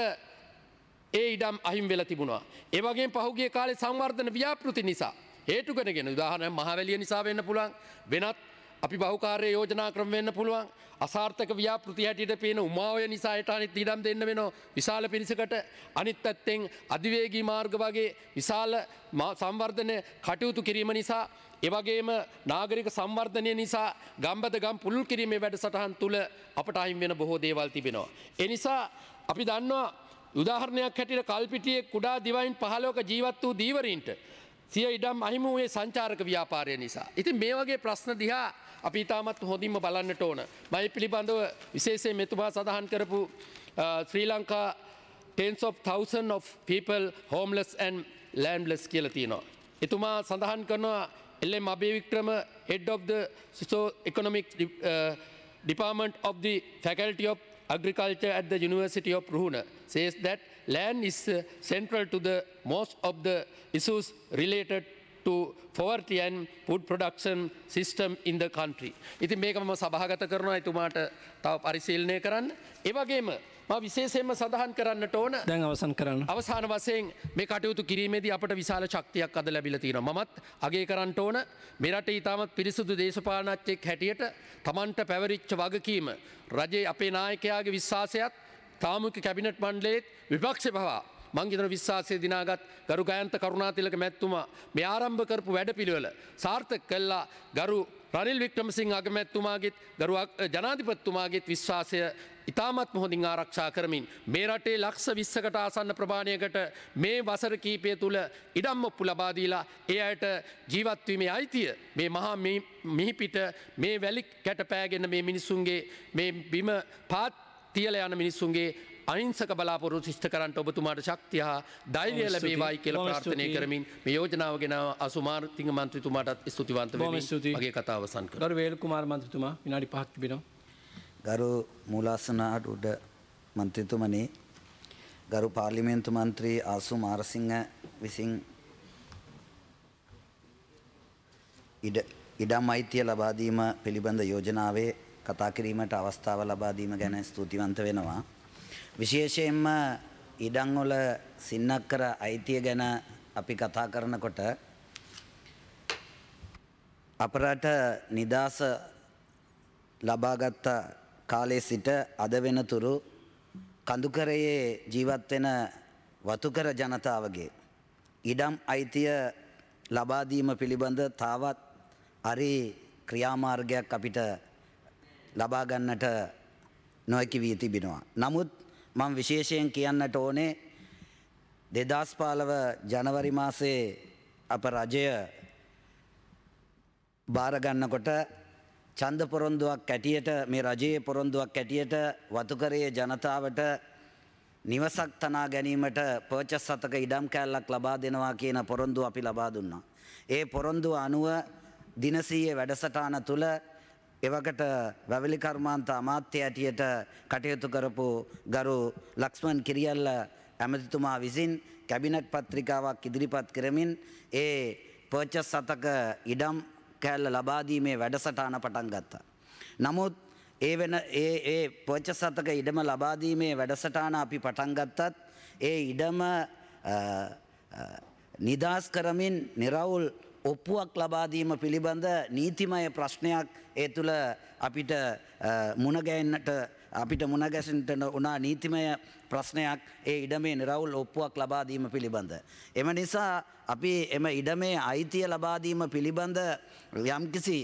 ඒ ඉඩම් අහිමි වෙලා තිබුණා. ඒ වගේම පහුගිය කාලේ සංවර්ධන ව්‍යාපෘති නිසා හේතුකරගෙන උදාහරණයක් මහවැලිය නිසා වෙන්න පුළුවන් වෙනත් අපි බහුකාර්ය යෝජනා ක්‍රම වෙන්න පුළුවන් අසාර්ථක ව්‍යාපෘති හැටියට පේන උමාවය නිසා යට අනිත් ඉඩම් දෙන්න වෙනවා විශාල පිරිසකට අනිත් පැත්තෙන් අධිවේගී මාර්ග වගේ විශාල සංවර්ධන කටයුතු කිරීම නිසා ඒ වගේම නාගරික සංවර්ධනය නිසා ගම්බද ගම් පුළුල් කිරීමේ වැඩසටහන් තුල අපට අහිමි වෙන බොහෝ දේවල් තිබෙනවා. ඒ නිසා අපි දන්නවා උදාහරණයක් හැටියට කල්පිටියේ කුඩා දිවයින් පහළොවක ජීවත් වූ දීවරීන්ට සිය ඉඩම් අහිමි වූයේ සංචාරක ව්‍යාපාරය නිසා. ඉතින් මේ වගේ ප්‍රශ්න දිහා අපි ඉතාමත් හොඳින්ම බලන්නට ඕන. මම පිළිබඳව විශේෂයෙන් මෙතුමා සඳහන් කරපු ශ්‍රී Lanka tens of thousands of people homeless and landless කියලා තියෙනවා. එතුමා සඳහන් කරනවා L M. Abeywickrama head of the socio-economic uh, department of the faculty of agriculture at the University of Ruhuna says that land is uh, central to the most of the issues related to poverty and food production system in the country. ඉතින් මේක මම සභාගත කරනවා එතුමාට තව පරිශීලනය කරන්න. ඒ වගේම මම විශේෂයෙන්ම සඳහන් කරන්නට ඕන දැන් අවසන් කරන්න. අවසාන වශයෙන් මේ කටයුතු කිරීමේදී අපට විශාල ශක්තියක් අද ලැබිලා තියෙනවා. මමත් අගය කරන්නට ඕන මේ රටේ ඉතාමත් පිරිසුදු දේශපාලනඥයෙක් හැටියට Tamanට පැවරිච්ච වගකීම රජයේ අපේ නායකයාගේ විශ්වාසයත් සාමූහික කැබිනට් මණ්ඩලයේ විපක්ෂ පවා මං හිතන විශ්වාසය දිනාගත් ගරු ගයන්ත කරුණාතිලක මැතිතුමා මේ ආරම්භ කරපු වැඩපිළිවෙල සාර්ථක කළා. ගරු රනිල් වික්‍රමසිංහ අගමැතිතුමාගේත් ගරු ජනාධිපතිතුමාගේත් විශ්වාසය ඉතාමත් හොඳින් ආරක්ෂා කරමින් මේ රටේ ලක්ෂ විස්සකට ආසන්න ප්‍රමාණයකට මේ වසර කීපය තුල ඉඩම් ඔප්පු ලබා දීලා ඒ අයට ජීවත් වීමේ අයිතිය මේ මහා මිහිපිට මේ වැලි කැටපෑගෙන මේ මිනිසුන්ගේ මේ බිම පාත් තියලා යන මිනිසුන්ගේ අහිංසක බලාපොරොත්තු ඉෂ්ට කරන්නට ඔබතුමාට ශක්තිය හා ධෛර්යය ලැබේවායි කියලා ප්‍රාර්ථනා කරමින් මේ යෝජනාව ගෙන අසුමාර්තිංග මන්ත්‍රීතුමාටත් ස්තුතිවන්ත වෙමින් මගේ කතාව අවසන් කරනවා. ගරු වේල් කුමාර මන්ත්‍රීතුමා විනාඩි පහක් තිබෙනවා. ගරු මූලාසනාට උඩ මන්ත්‍රීතුමනි ගරු පාර්ලිමේන්තු මන්ත්‍රී ආසු මාරසිංහ විසින් ඉඩ ඉඩම් අයිතිය ලබා දීම පිළිබඳ යෝජනාවේ කතා කිරීමට අවස්ථාව ලබා දීම ගැන ස්තුතිවන්ත වෙනවා. විශේෂයෙන්ම ඉඩම් වල සින්නක්කර අයිතිය ගැන අපි කතා කරනකොට අපරට නිදාස ලබාගත් කාලයේ සිට අද වෙනතුරු කඳුකරයේ ජීවත් වෙන වතුකර ජනතාවගේ ඉඩම් අයිතිය ලබා දීම පිළිබඳ තාවත් හරි ක්‍රියාමාර්ගයක් අපිට ලබා ගන්නට නොහැකි වී තිබෙනවා. නමුත් මම විශේෂයෙන් කියන්නට ඕනේ දෙදහස් පහළොව ජනවරි මාසයේ අප රජය බාර ගන්නකොට ඡන්ද පොරොන්දුවක් ඇටියට මේ රජයේ පොරොන්දුවක් ඇටියට වතුකරයේ ජනතාවට නිවසක් තනා ගැනීමට පර්චස් සතක ඉඩම් කෑල්ලක් ලබා දෙනවා කියන පොරොන්දුව අපි ලබා දුන්නා. ඒ පොරොන්දුව අනුව දිනසීයේ වැඩසටහන තුල එවකට වැවලි කර්මාන්ත අමාත්‍ය ඇටියට කටයුතු කරපු ගරු ලක්ෂ්මන් කිරියල්ල ඇමතිතුමා විසින් කැබිනට් පත්‍රිකාවක් ඉදිරිපත් කරමින් ඒ පර්චස් සතක ඉඩම් කෑල්ල ලබා දීමේ වැඩසටහන පටන් ගත්තා. නමුත් ඒ වෙන ඒ ඒ පර්චස් සතක ඉඩම ලබා දීමේ වැඩසටහන අපි පටන් ගත්තත් ඒ ඉඩම නිදාස් කරමින් නිරවුල් ඔප්පුවක් ලබා දීම පිළිබඳ නීතිමය ප්‍රශ්නයක් ඒ තුළ අපිට මුණගැහෙන්නට අපිට මුණගැසෙන්නට උනා නීතිමය ප්‍රශ්නයක් ඒ ඉඩමේ නිරවුල් ඔප්පුවක් ලබා දීම පිළිබඳ. එම නිසා අපි එම ඉඩමේ අයිතිය ලබා දීම පිළිබඳ යම්කිසි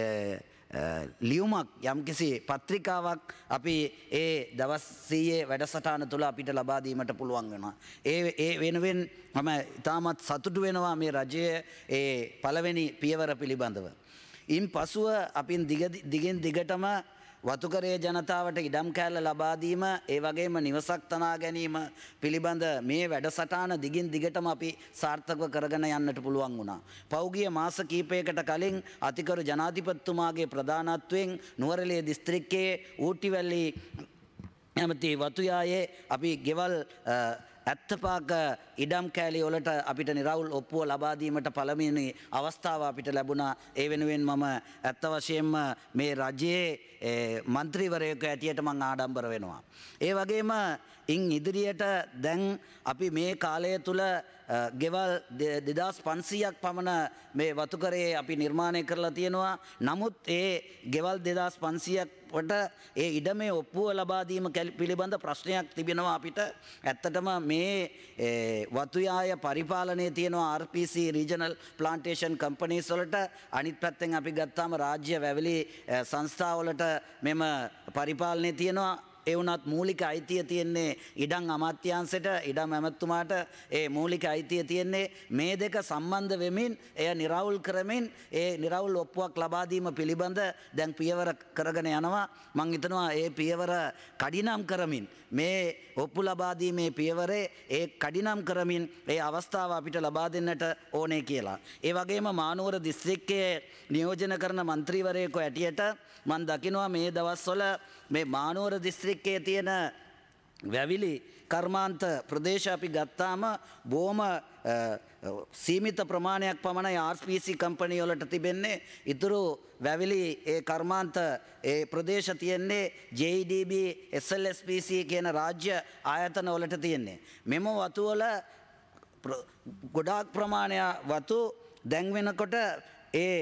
ලියුමක් යම්කිසි පත්‍රිකාවක් අපි ඒ දවස් සීයේ වැඩසටහන තුළ අපිට ලබා දීමට පුළුවන් වෙනවා. ඒ ඒ වෙනුවෙන් මම ඉතාමත් සතුටු වෙනවා මේ රජයේ ඒ පළවෙනි පියවර පිළිබඳව. ඉන් පසුව අපින් දිගින් දිගටම වතුකරයේ ජනතාවට ඉඩම් කෑල්ල ලබා දීම ඒ වගේම නිවසක් තනා ගැනීම පිළිබඳ මේ වැඩසටහන දිගින් දිගටම අපි සාර්ථකව කරගෙන යන්නට පුළුවන් වුණා. පෞගිය මාස කිහිපයකට කලින් අතිකරු ජනාධිපතිතුමාගේ ප්‍රධානත්වයෙන් නුවරඑළිය දිස්ත්‍රික්කයේ ඌටිවැල්ලි ඇමති වතුයායේ අපි ගෙවල් ඇත්තපාක ඉඩම් කෑලි වලට අපිට නිරවුල් ඔප්පුව ලබා දීමට පළමුවෙනි අවස්ථාව අපිට ලැබුණා. ඒ වෙනුවෙන් මම ඇත්ත වශයෙන්ම මේ රජයේ මන්ත්‍රීවරයෙකු ඇටියට මම ආඩම්බර වෙනවා. ඒ වගේම ඉන් ඉදිරියට දැන් අපි මේ කාලය තුල ගෙවල් දෙදාස් පන්සීයක් පමණ මේ වතුකරයේ අපි නිර්මාණය කරලා තියෙනවා. නමුත් ඒ ගෙවල් දෙදාස් පන්සීයක් වට ඒ ඉඩමේ ඔප්පුව ලබා දීම පිළිබඳ ප්‍රශ්නයක් තිබෙනවා අපිට. ඇත්තටම මේ වතුයාය පරිපාලනයේ තියෙනවා R P C regional plantation companies වලට. අනිත් පැත්තෙන් අපි ගත්තාම රාජ්‍ය වැවිලි සංස්ථාවලට මෙම පරිපාලනයේ තියෙනවා. ඒ වුණත් මූලික අයිතිය තියෙන්නේ ඉඩම් අමාත්‍යාංශයට, ඉඩම් ඇමතුමාට ඒ මූලික අයිතිය තියෙන්නේ. මේ දෙක සම්බන්ධ වෙමින් එය නිරවුල් කරමින් ඒ නිරවුල් ඔප්පුවක් ලබා දීම පිළිබඳ දැන් පියවර කරගෙන යනවා. මම හිතනවා ඒ පියවර කඩිනම් කරමින් මේ ඔප්පු ලබා දීමේ පියවරේ ඒ කඩිනම් කරමින් ඒ අවස්ථාව අපිට ලබා දෙන්නට ඕනේ කියලා. ඒ වගේම මානුවර දිස්ත්‍රික්කයේ නියෝජන කරන മന്ത്രിවරයෙකු ඇටියට මම දකිනවා මේ දවස්වල මේ මානුවර දිස්ත්‍රික්කයේ තියෙන වැවිලි කර්මාන්ත ප්‍රදේශ අපි ගත්තාම බොහොම සීමිත ප්‍රමාණයක් පමණයි ආර් පී සී කම්පැනි වලට තිබෙන්නේ. ඉතුරු වැවිලි ඒ කර්මාන්ත ඒ ප්‍රදේශ තියෙන්නේ J E D B S L S P C කියන රාජ්‍ය ආයතන වලට තියෙන්නේ. මෙම වතු වල ගොඩාක් ප්‍රමාණයක් වතු දැන් වෙනකොට ඒ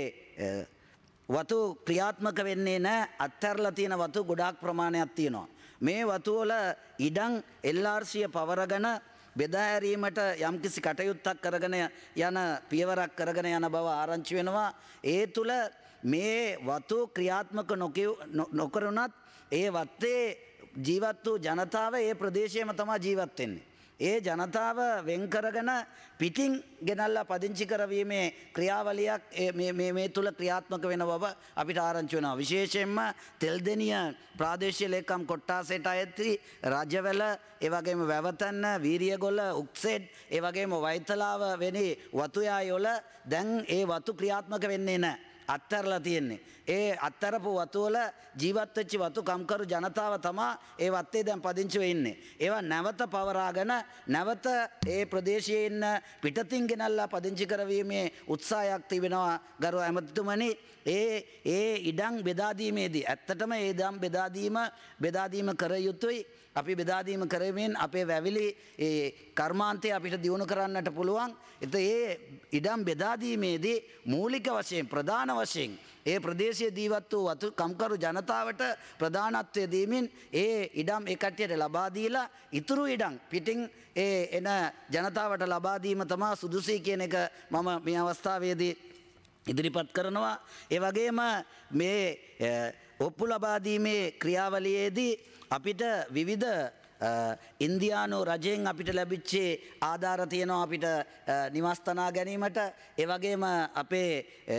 වතු ක්‍රියාත්මක වෙන්නේ නැහැ. අත්හැරලා තියෙන වතු ගොඩාක් ප්‍රමාණයක් තියෙනවා. මේ වතු වල ඉඩම් එල් ආර් සී පවරගෙන බෙදා හැරීමට යම්කිසි කටයුත්තක් කරගෙන යන පියවරක් කරගෙන යන බව ආරංචි වෙනවා. ඒ තුල මේ වතු ක්‍රියාත්මක නොකරුණත් ඒ වත්තේ ජීවත් වූ ජනතාව ඒ ප්‍රදේශයේම තමයි ජීවත් වෙන්නේ. ඒ ජනතාව වෙන් කරගෙන පිටින් ගෙනල්ලා පදිංචි කරවීමේ ක්‍රියාවලියක් මේ මේ මේ තුල ක්‍රියාත්මක වෙන බව අපිට ආරංචි වෙනවා. විශේෂයෙන්ම තෙල්දෙනිය ප්‍රාදේශීය ලේකම් කොට්ටාසයට අයත්‍රි රජවැල, ඒ වගේම වැවතන්න, වීරියගොල්ල, උක්සෙඩ්, ඒ වගේම වයිතලාව වැනි වතුයාය වල දැන් ඒ වතු ක්‍රියාත්මක වෙන්නේ නැහැ. අත්තරලා තියෙන්නේ. ඒ අත්තරපු වතු වල ජීවත් වෙච්ච වතු කම්කරු ජනතාව තමයි ඒ වත්තේ දැන් පදිංචි වෙන්නේ. ඒවා නැවත පවරාගෙන නැවත ඒ ප්‍රදේශයේ ඉන්න පිටතින් ගෙනල්ලා පදිංචි කරවීමේ උත්සාහයක් තිබෙනවා ගරු ඇමතිතුමනි. ඒ ඒ ඉඩම් බෙදා දීමේදී ඇත්තටම ඒ ඉඩම් බෙදා දීම බෙදා දීම කර යුතුයි. අපි බෙදා දීම කරමින් අපේ වැවිලි ඒ කර්මාන්තය අපිට දියුණු කරන්නට පුළුවන්. ඒත් ඒ ඉඩම් බෙදා දීමේදී මූලික වශයෙන් ප්‍රධාන වශයෙන් ඒ ප්‍රදේශයේ ජීවත් වූ වතු කම්කරු ජනතාවට ප්‍රධානත්වය දීමින් ඒ ඉඩම් ඒ කට්ටියට ලබා දීලා ඉතුරු ඉඩම් පිටින් ඒ එන ජනතාවට ලබා දීම තමයි සුදුසුයි කියන එක මම මේ අවස්ථාවේදී ඉදිරිපත් කරනවා. ඒ වගේම මේ ඔප්පු ලබා දීමේ ක්‍රියාවලියේදී අපිට විවිධ ඉන්දියානු රජයෙන් අපිට ලැබිච්චේ ආධාර තියෙනවා අපිට නිවාස තනා ගැනීමට. ඒ වගේම අපේ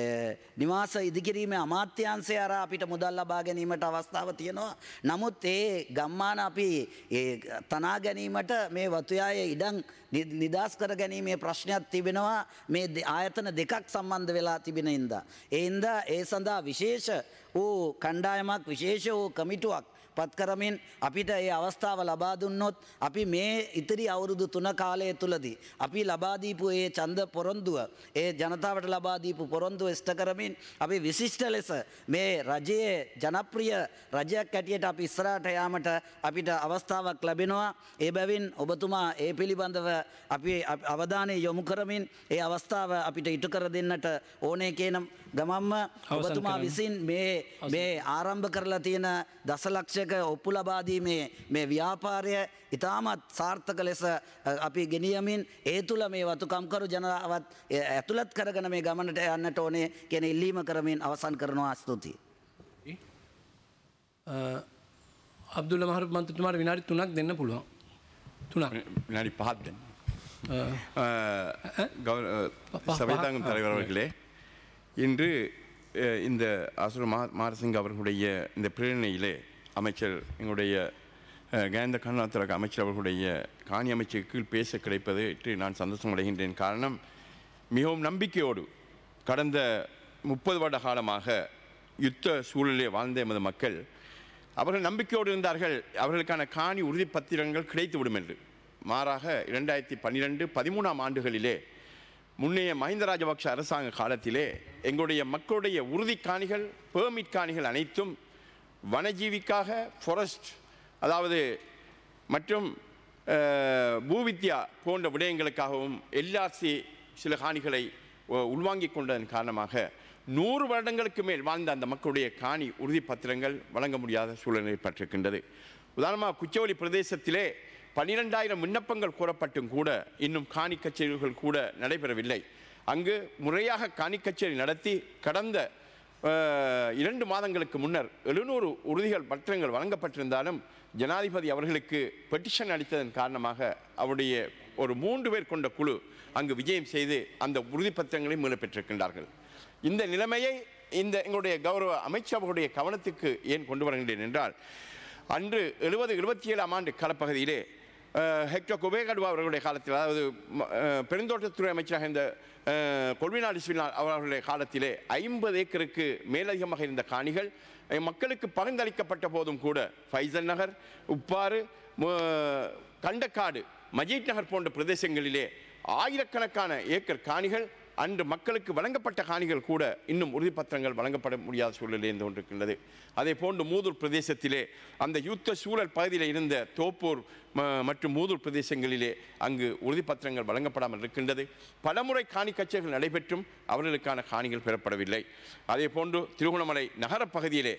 නිවාස ඉදිකිරීමේ අමාත්‍යාංශය අරා අපිට මුදල් ලබා ගැනීමට අවස්ථාව තියෙනවා. නමුත් ඒ ගම්මාන අපි ඒ තනා ගැනීමට මේ වතුයායේ ඉඩම් නිදාස් කර ගැනීමේ ප්‍රශ්නයක් තිබෙනවා. මේ ආයතන දෙකක් සම්බන්ධ වෙලා තිබෙන ඉඳා. ඒ ඉඳා ඒ සඳහා විශේෂ වූ කණ්ඩායමක් විශේෂ වූ කමිටුවක් පත් කරමින් අපිට ඒ අවස්ථාව ලබා දුන්නොත් අපි මේ ඉතිරි අවුරුදු තුන කාලය තුලදී අපි ලබා දීපු ඒ ඡන්ද පොරොන්දුව ඒ ජනතාවට ලබා දීපු පොරොන්දුව ඉෂ්ට කරමින් අපි විශිෂ්ට ලෙස මේ රජයේ ජනප්‍රිය රජයක් ඇටියට අපි ඉස්සරහට යාමට අපිට අවස්ථාවක් ලැබෙනවා. ඒ බැවින් ඔබතුමා ඒ පිළිබඳව අපි අවධානය යොමු කරමින් ඒ අවස්ථාව අපිට ඉටු කර දෙන්නට ඕනේ කියන ගමම්ම ඔබතුමා විසින් මේ මේ ආරම්භ කරලා තියෙන දසලක්ෂයක ඔප්පු ලබා දීමේ මේ ව්‍යාපාරය ඉතාමත් සාර්ථක ලෙස අපි ගෙනියමින් ඒ තුල මේ වතුකම්කරු ජනතාවත් ඇතුළත් කරගෙන මේ ගමනට යන්නට ඕනේ කියන ඉල්ලීම කරමින් අවසන් කරනවා. ස්තුතියි. අබ්දුල්ලා මහරු මන්ත්‍රීතුමාට විනාඩි තුනක් දෙන්න පුළුවන්. තුනක්. வினாடி பார்த்தேன் சபைதாங்கம் தலைவர் அவர்களே, இன்று அஹ், இந்த அசுர மா மாரசிங் அவர்களுடைய இந்த பிரேரணையிலே அமைச்சர் எங்களுடைய அஹ், கயந்த கருணாத்திலக அமைச்சர் அவர்களுடைய காணி அமைச்சருக்கு கீழ் பேச கிடைப்பது நான் சந்தோஷம் அடைகின்றேன். காரணம், மிகவும் நம்பிக்கையோடு கடந்த முப்பது வருட காலமாக யுத்த சூழலிலே வாழ்ந்த எமது மக்கள் அவர்கள் நம்பிக்கையோடு இருந்தார்கள் அவர்களுக்கான காணி உறுதிப்பத்திரங்கள் கிடைத்துவிடும் என்று. மாறாக இரண்டாயிரத்தி பன்னிரெண்டு பதிமூணாம் ஆண்டுகளிலே முன்னைய மஹிந்த ராஜபக்ஷ அரசாங்க காலத்திலே எங்களுடைய மக்களுடைய உறுதி காணிகள் பெர்மிட் காணிகள் அனைத்தும் வனஜீவிக்காக ஃபாரஸ்ட் அதாவது மற்றும் பூவித்யா போன்ற விடயங்களுக்காகவும் எல்ஆர்சி சில காணிகளை உள்வாங்கிக் கொண்டதன் காரணமாக நூறு வருடங்களுக்கு மேல் வாழ்ந்த அந்த மக்களுடைய காணி உறுதிப்பத்திரங்கள் வழங்க முடியாத சூழ்நிலை ஏற்பட்டிருக்கின்றது. உதாரணமாக குச்சவெளி பிரதேசத்திலே பன்னிரெண்டாயிரம் விண்ணப்பங்கள் கூறப்பட்டும் கூட இன்னும் காணி கச்சேரிகள் கூட நடைபெறவில்லை. அங்கு முறையாக காணி கச்சேரி நடத்தி கடந்த இரண்டு மாதங்களுக்கு முன்னர் எழுநூறு உறுதிகள் பத்திரங்கள் வழங்கப்பட்டிருந்தாலும் ஜனாதிபதி அவர்களுக்கு பெட்டிஷன் அளித்ததன் காரணமாக அவருடைய ஒரு மூன்று பேர் கொண்ட குழு அங்கு விஜயம் செய்து அந்த உறுதிப்பத்திரங்களை மீள பெற்றிருக்கின்றார்கள். இந்த நிலைமையை இந்த எங்களுடைய கௌரவ அமைச்சர்களுடைய கவனத்துக்கு ஏன் கொண்டு வருகின்றேன் என்றால், அன்று எழுபது எழுபத்தி ஏழாம் ஆண்டு காலப்பகுதியிலே ஹெக்டர் குபேகடுவா அவர்களுடைய காலத்தில், அதாவது பெருந்தோட்டத்துறை அமைச்சராக இந்த கொள்வினாடி ஸ்ரீநாத் அவர்களுடைய காலத்திலே ஐம்பது ஏக்கருக்கு மேலதிகமாக இருந்த காணிகள் மக்களுக்கு பகிர்ந்தளிக்கப்பட்ட போதும் கூட ஃபைசல் நகர், உப்பாறு, கண்டக்காடு, மஜீத் நகர் போன்ற பிரதேசங்களிலே ஆயிரக்கணக்கான ஏக்கர் காணிகள் அன்று மக்களுக்கு வழங்கப்பட்ட காணிகள் கூட இன்னும் உறுதிப்பத்திரங்கள் வழங்கப்பட முடியாத சூழலில் இருந்து கொண்டிருக்கின்றது. அதே போன்று மூதூர் பிரதேசத்திலே அந்த யுத்த சூழல் பகுதியில் இருந்த தோப்பூர் மற்றும் மூதூர் பிரதேசங்களிலே அங்கு உறுதிப்பத்திரங்கள் வழங்கப்படாமல் இருக்கின்றது. பலமுறை காணி கச்சேரிகள் நடைபெற்றும் அவர்களுக்கான காணிகள் பெறப்படவில்லை. அதே போன்று திருகோணமலை நகர பகுதியிலே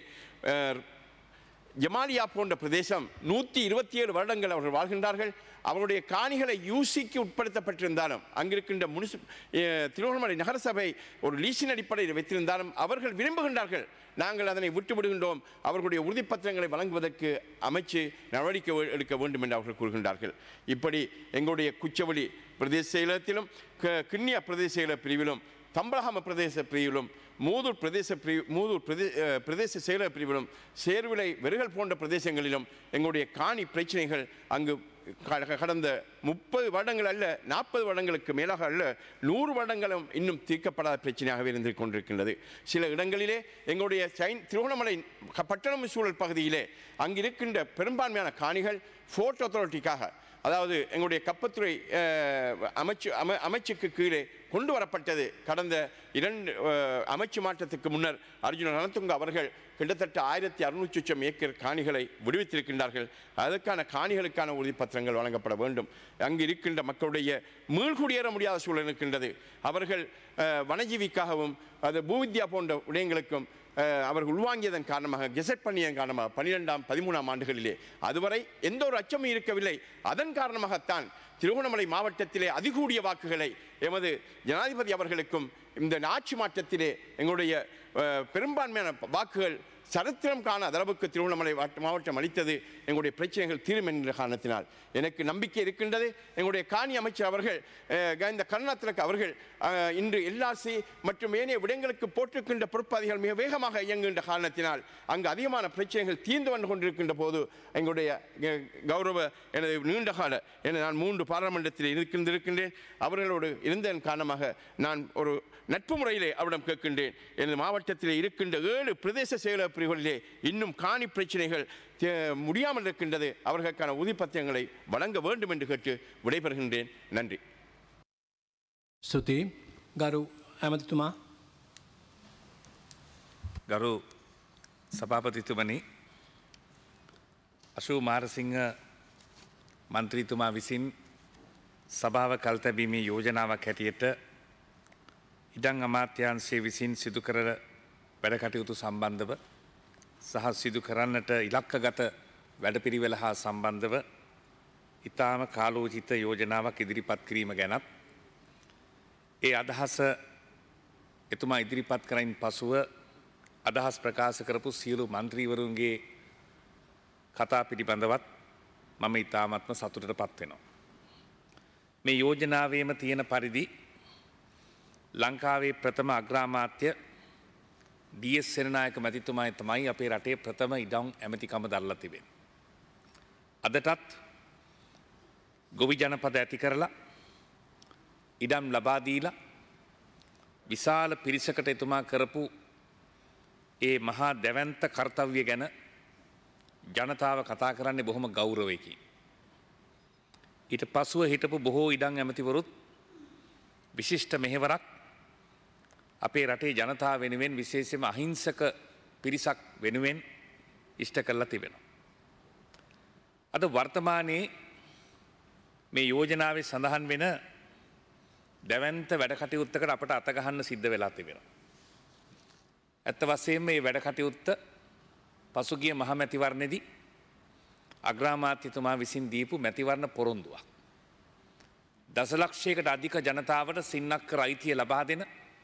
ஜமாலியா போன்ற பிரதேசம் நூற்றி இருபத்தி ஏழு வருடங்கள் அவர்கள் வாழ்கின்றார்கள். அவருடைய காணிகளை யூசிக்கு உட்படுத்தப்பட்டிருந்தாலும் அங்கிருக்கின்ற முனிசிப் திருவண்ணாமலை நகரசபை ஒரு லீசின் அடிப்படையில் வைத்திருந்தாலும் அவர்கள் விரும்புகின்றார்கள் நாங்கள் அதனை விட்டுவிடுகின்றோம், அவர்களுடைய உறுதிப்பத்திரங்களை வழங்குவதற்கு அமைச்சு நடவடிக்கை எடுக்க வேண்டும் என்று அவர்கள் கூறுகின்றார்கள். இப்படி எங்களுடைய குச்சவெளி பிரதேச செயலகத்திலும் கிண்ணியா பிரதேச செயலக பிரிவிலும் தம்பலகாம பிரதேச பிரிவிலும் மூதூர் பிரதேச பிரிவு மூதூர் பிரதே பிரதேச செயலக பிரிவிலும் சேர்விலை வெறுகள் போன்ற பிரதேசங்களிலும் எங்களுடைய காணி பிரச்சனைகள் அங்கு கடந்த முப்பது வருடங்கள் அல்ல நாற்பது வருடங்களுக்கு மேலாக அல்ல நூறு வருடங்களும் இன்னும் தீர்க்கப்படாத பிரச்சனையாகவே இருந்து கொண்டிருக்கின்றது. சில இடங்களிலே எங்களுடைய சைன் திருவண்ணாமலை பட்டணம் சூழல் பகுதியிலே அங்கிருக்கின்ற பெரும்பான்மையான காணிகள் ஃபோர்ட் அத்தாரிட்டிக்காக, அதாவது எங்களுடைய கப்பத்துறை அமைச்சு அமை அமைச்சுக்கு கீழே கொண்டு வரப்பட்டது. கடந்த இரண்டு அமைச்சு மாற்றத்துக்கு முன்னர் அர்ஜுன ரணதுங்க அவர்கள் கிட்டத்தட்ட ஆயிரத்தி அறுநூற்றி லட்சம் ஏக்கர் காணிகளை விடுவித்திருக்கின்றார்கள். அதற்கான காணிகளுக்கான உறுதிப்பத்திரங்கள் வழங்கப்பட வேண்டும். அங்கு இருக்கின்ற மக்களுடைய மீள்குடியேற முடியாத சூழல் இருக்கின்றது. அவர்கள் வனஜீவிக்காகவும் அது பூவித்யா போன்ற விடயங்களுக்கும் அவர்கள் உள்வாங்கியதன் காரணமாக கெசட் பண்ணியதன் காரணமாக பன்னிரெண்டாம் பதிமூணாம் ஆண்டுகளிலே அதுவரை எந்த ஒரு அச்சமும் இருக்கவில்லை. அதன் காரணமாகத்தான் திருகோணமலை மாவட்டத்திலே அதிகூடிய வாக்குகளை எமது ஜனாதிபதி அவர்களுக்கும் இந்த ஆட்சி மாற்றத்திலே எங்களுடைய பெரும்பான்மையான வாக்குகள் சரித்திரம் காண அளவுக்கு திருவண்ணாமலை மாவட்டம் அளித்தது எங்களுடைய பிரச்சனைகள் தீரும் என்கிற காரணத்தினால் எனக்கு நம்பிக்கை இருக்கின்றது. எங்களுடைய காணி அமைச்சர் அவர்கள் இந்த கருணாத்திலக அவர்கள் இன்று எல்ஆர்சி மற்றும் ஏனைய விடயங்களுக்கு போட்டிருக்கின்ற பொறுப்பாதிகள் மிக வேகமாக இயங்குகின்ற காரணத்தினால் அங்கு அதிகமான பிரச்சனைகள் தீர்ந்து வந்து கொண்டிருக்கின்ற போது எங்களுடைய கௌரவ எனது நீண்ட கால என நான் மூன்று பாராளுமன்றத்தில் இருக்கின்றிருக்கின்றேன். அவர்களோடு இருந்ததன் காரணமாக நான் ஒரு நட்பு முறையிலே அவரிடம் கேட்கின்றேன். எனது மாவட்டத்தில் இருக்கின்ற ஏழு பிரதேச செயலக பிரிவுகளிலே இன்னும் காணி பிரச்சனைகள் முடியாமல் இருக்கின்றது. அவர்களுக்கான உதிப்பத்தியங்களை வழங்க வேண்டும் என்று கேட்டு விடைபெறுகின்றேன். நன்றி. ස්තුති ගරු ඇමතිතුමා. ගරු සභාපතිතුමනි, අශූ මාරසිංහ මන්ත්‍රීතුමා විසින් සභාව කල්තැබීමේ යෝජනාවක් හැටියට ඉඩම් අමාත්‍යාංශය විසින් සිදු කර වැඩ කටයුතු සම්බන්ධව සහ සිදු කරන්නට ඉලක්කගත වැඩපිළිවෙල හා සම්බන්ධව ඉතාම කාලෝචිත යෝජනාවක් ඉදිරිපත් කිරීම ගැනත් ඒ අදහස එතුමා ඉදිරිපත් කරයින් පසුව අදහස් ප්‍රකාශ කරපු සියලු මන්ත්‍රීවරුන්ගේ කතා පිළිබඳවත් මම ඉතාමත්ම සතුටට පත් වෙනවා. මේ යෝජනාවේම තියෙන පරිදි ලංකාවේ ප්‍රථම අග්‍රාමාත්‍ය ඩී.එස්. සෙනනායක මැතිතුමායි තමයි අපේ රටේ ප්‍රථම ඉඩම් ඇමතිකම දරලා තිබෙන්නේ. අදටත් ගොවි ජනපද ඇති කරලා ඉඩම් ලබා දීලා විශාල පිරිසකට එතුමා කරපු ඒ මහා දැවැන්ත කර්තව්‍ය ගැන ජනතාව කතා කරන්නේ බොහොම ගෞරවයකින්. ඊට පසුව හිටපු බොහෝ ඉඩම් ඇමතිවරුත් විශිෂ්ට මෙහෙවරක් අපේ රටේ ජනතාව වෙනුවෙන් විශේෂයෙන්ම අහිංසක පිරිසක් වෙනුවෙන් ඉෂ්ට කරලා තිබෙනවා. අද වර්තමානයේ මේ යෝජනාවේ සඳහන් වෙන දැවැන්ත වැඩ කටයුත්තකට අපට අත ගහන්න සිද්ධ වෙලා තිබෙනවා. ඇත්ත වශයෙන්ම මේ වැඩ කටයුත්ත පසුගිය මහ මැතිවරණයේදී අග්‍රාමාත්‍යතුමා විසින් දීපු මැතිවරණ පොරොන්දුවක්. දසලක්ෂයකට අධික ජනතාවට සින්නක්කර අයිතිය ලබා දෙන,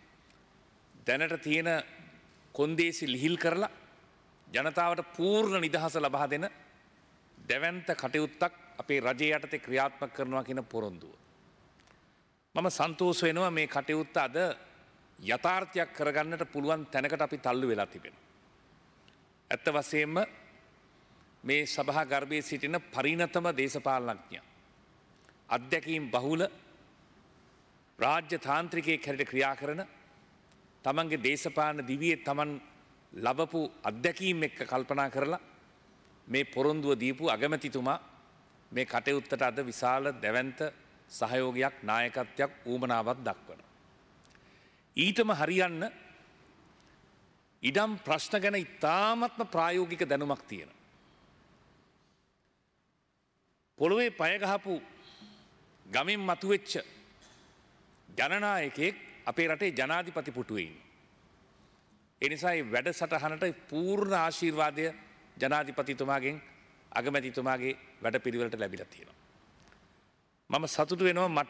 දැනට තියෙන කොන්දේසි ලිහිල් කරලා ජනතාවට පූර්ණ නිදහස ලබා දෙන දැවැන්ත කටයුත්තක් අපේ රජය යටතේ ක්‍රියාත්මක කරනවා කියන පොරොන්දුව. මම සන්තෝෂ වෙනවා මේ කටයුත්ත අද යථාර්ථයක් කරගන්නට පුළුවන් තැනකට අපි තල්ලු වෙලා තිබෙනවා. ඇත්ත වශයෙන්ම මේ සභා ගර්භයේ සිටින පරිණතම දේශපාලනඥයා, අධ්‍යක්ීම් බහුල රාජ්‍ය තාන්ත්‍රිකයෙක් හැටියට ක්‍රියා කරන, තමන්ගේ දේශපාලන දිවියේ තමන් ලබපු අධ්‍යක්ීම් එක්ක කල්පනා කරලා මේ පොරොන්දුව දීපු අගමැතිතුමා මේ කටයුත්තට අද විශාල දැවැන්ත සහයෝගයක්, නායකත්වයක්, ඌමනාවක් දක්වන. ඊටම හරියන්න ඉඩම් ප්‍රශ්න ගැන ඉතාමත්ම ප්‍රායෝගික දැනුමක් තියෙන. පොළොවේ පය ගහපු ගමින් මතුවෙච්ච ජනනායකයෙක් අපේ රටේ ජනාධිපති පුටුවේ ඉන්නේ. ඒ නිසා මේ වැඩසටහනට පූර්ණ ආශිර්වාදය ජනාධිපතිතුමාගෙන් අගමැතිතුමාගේ වැඩපිළිවෙලට ලැබිලා තියෙනවා. මම සතුටු වෙනවා මට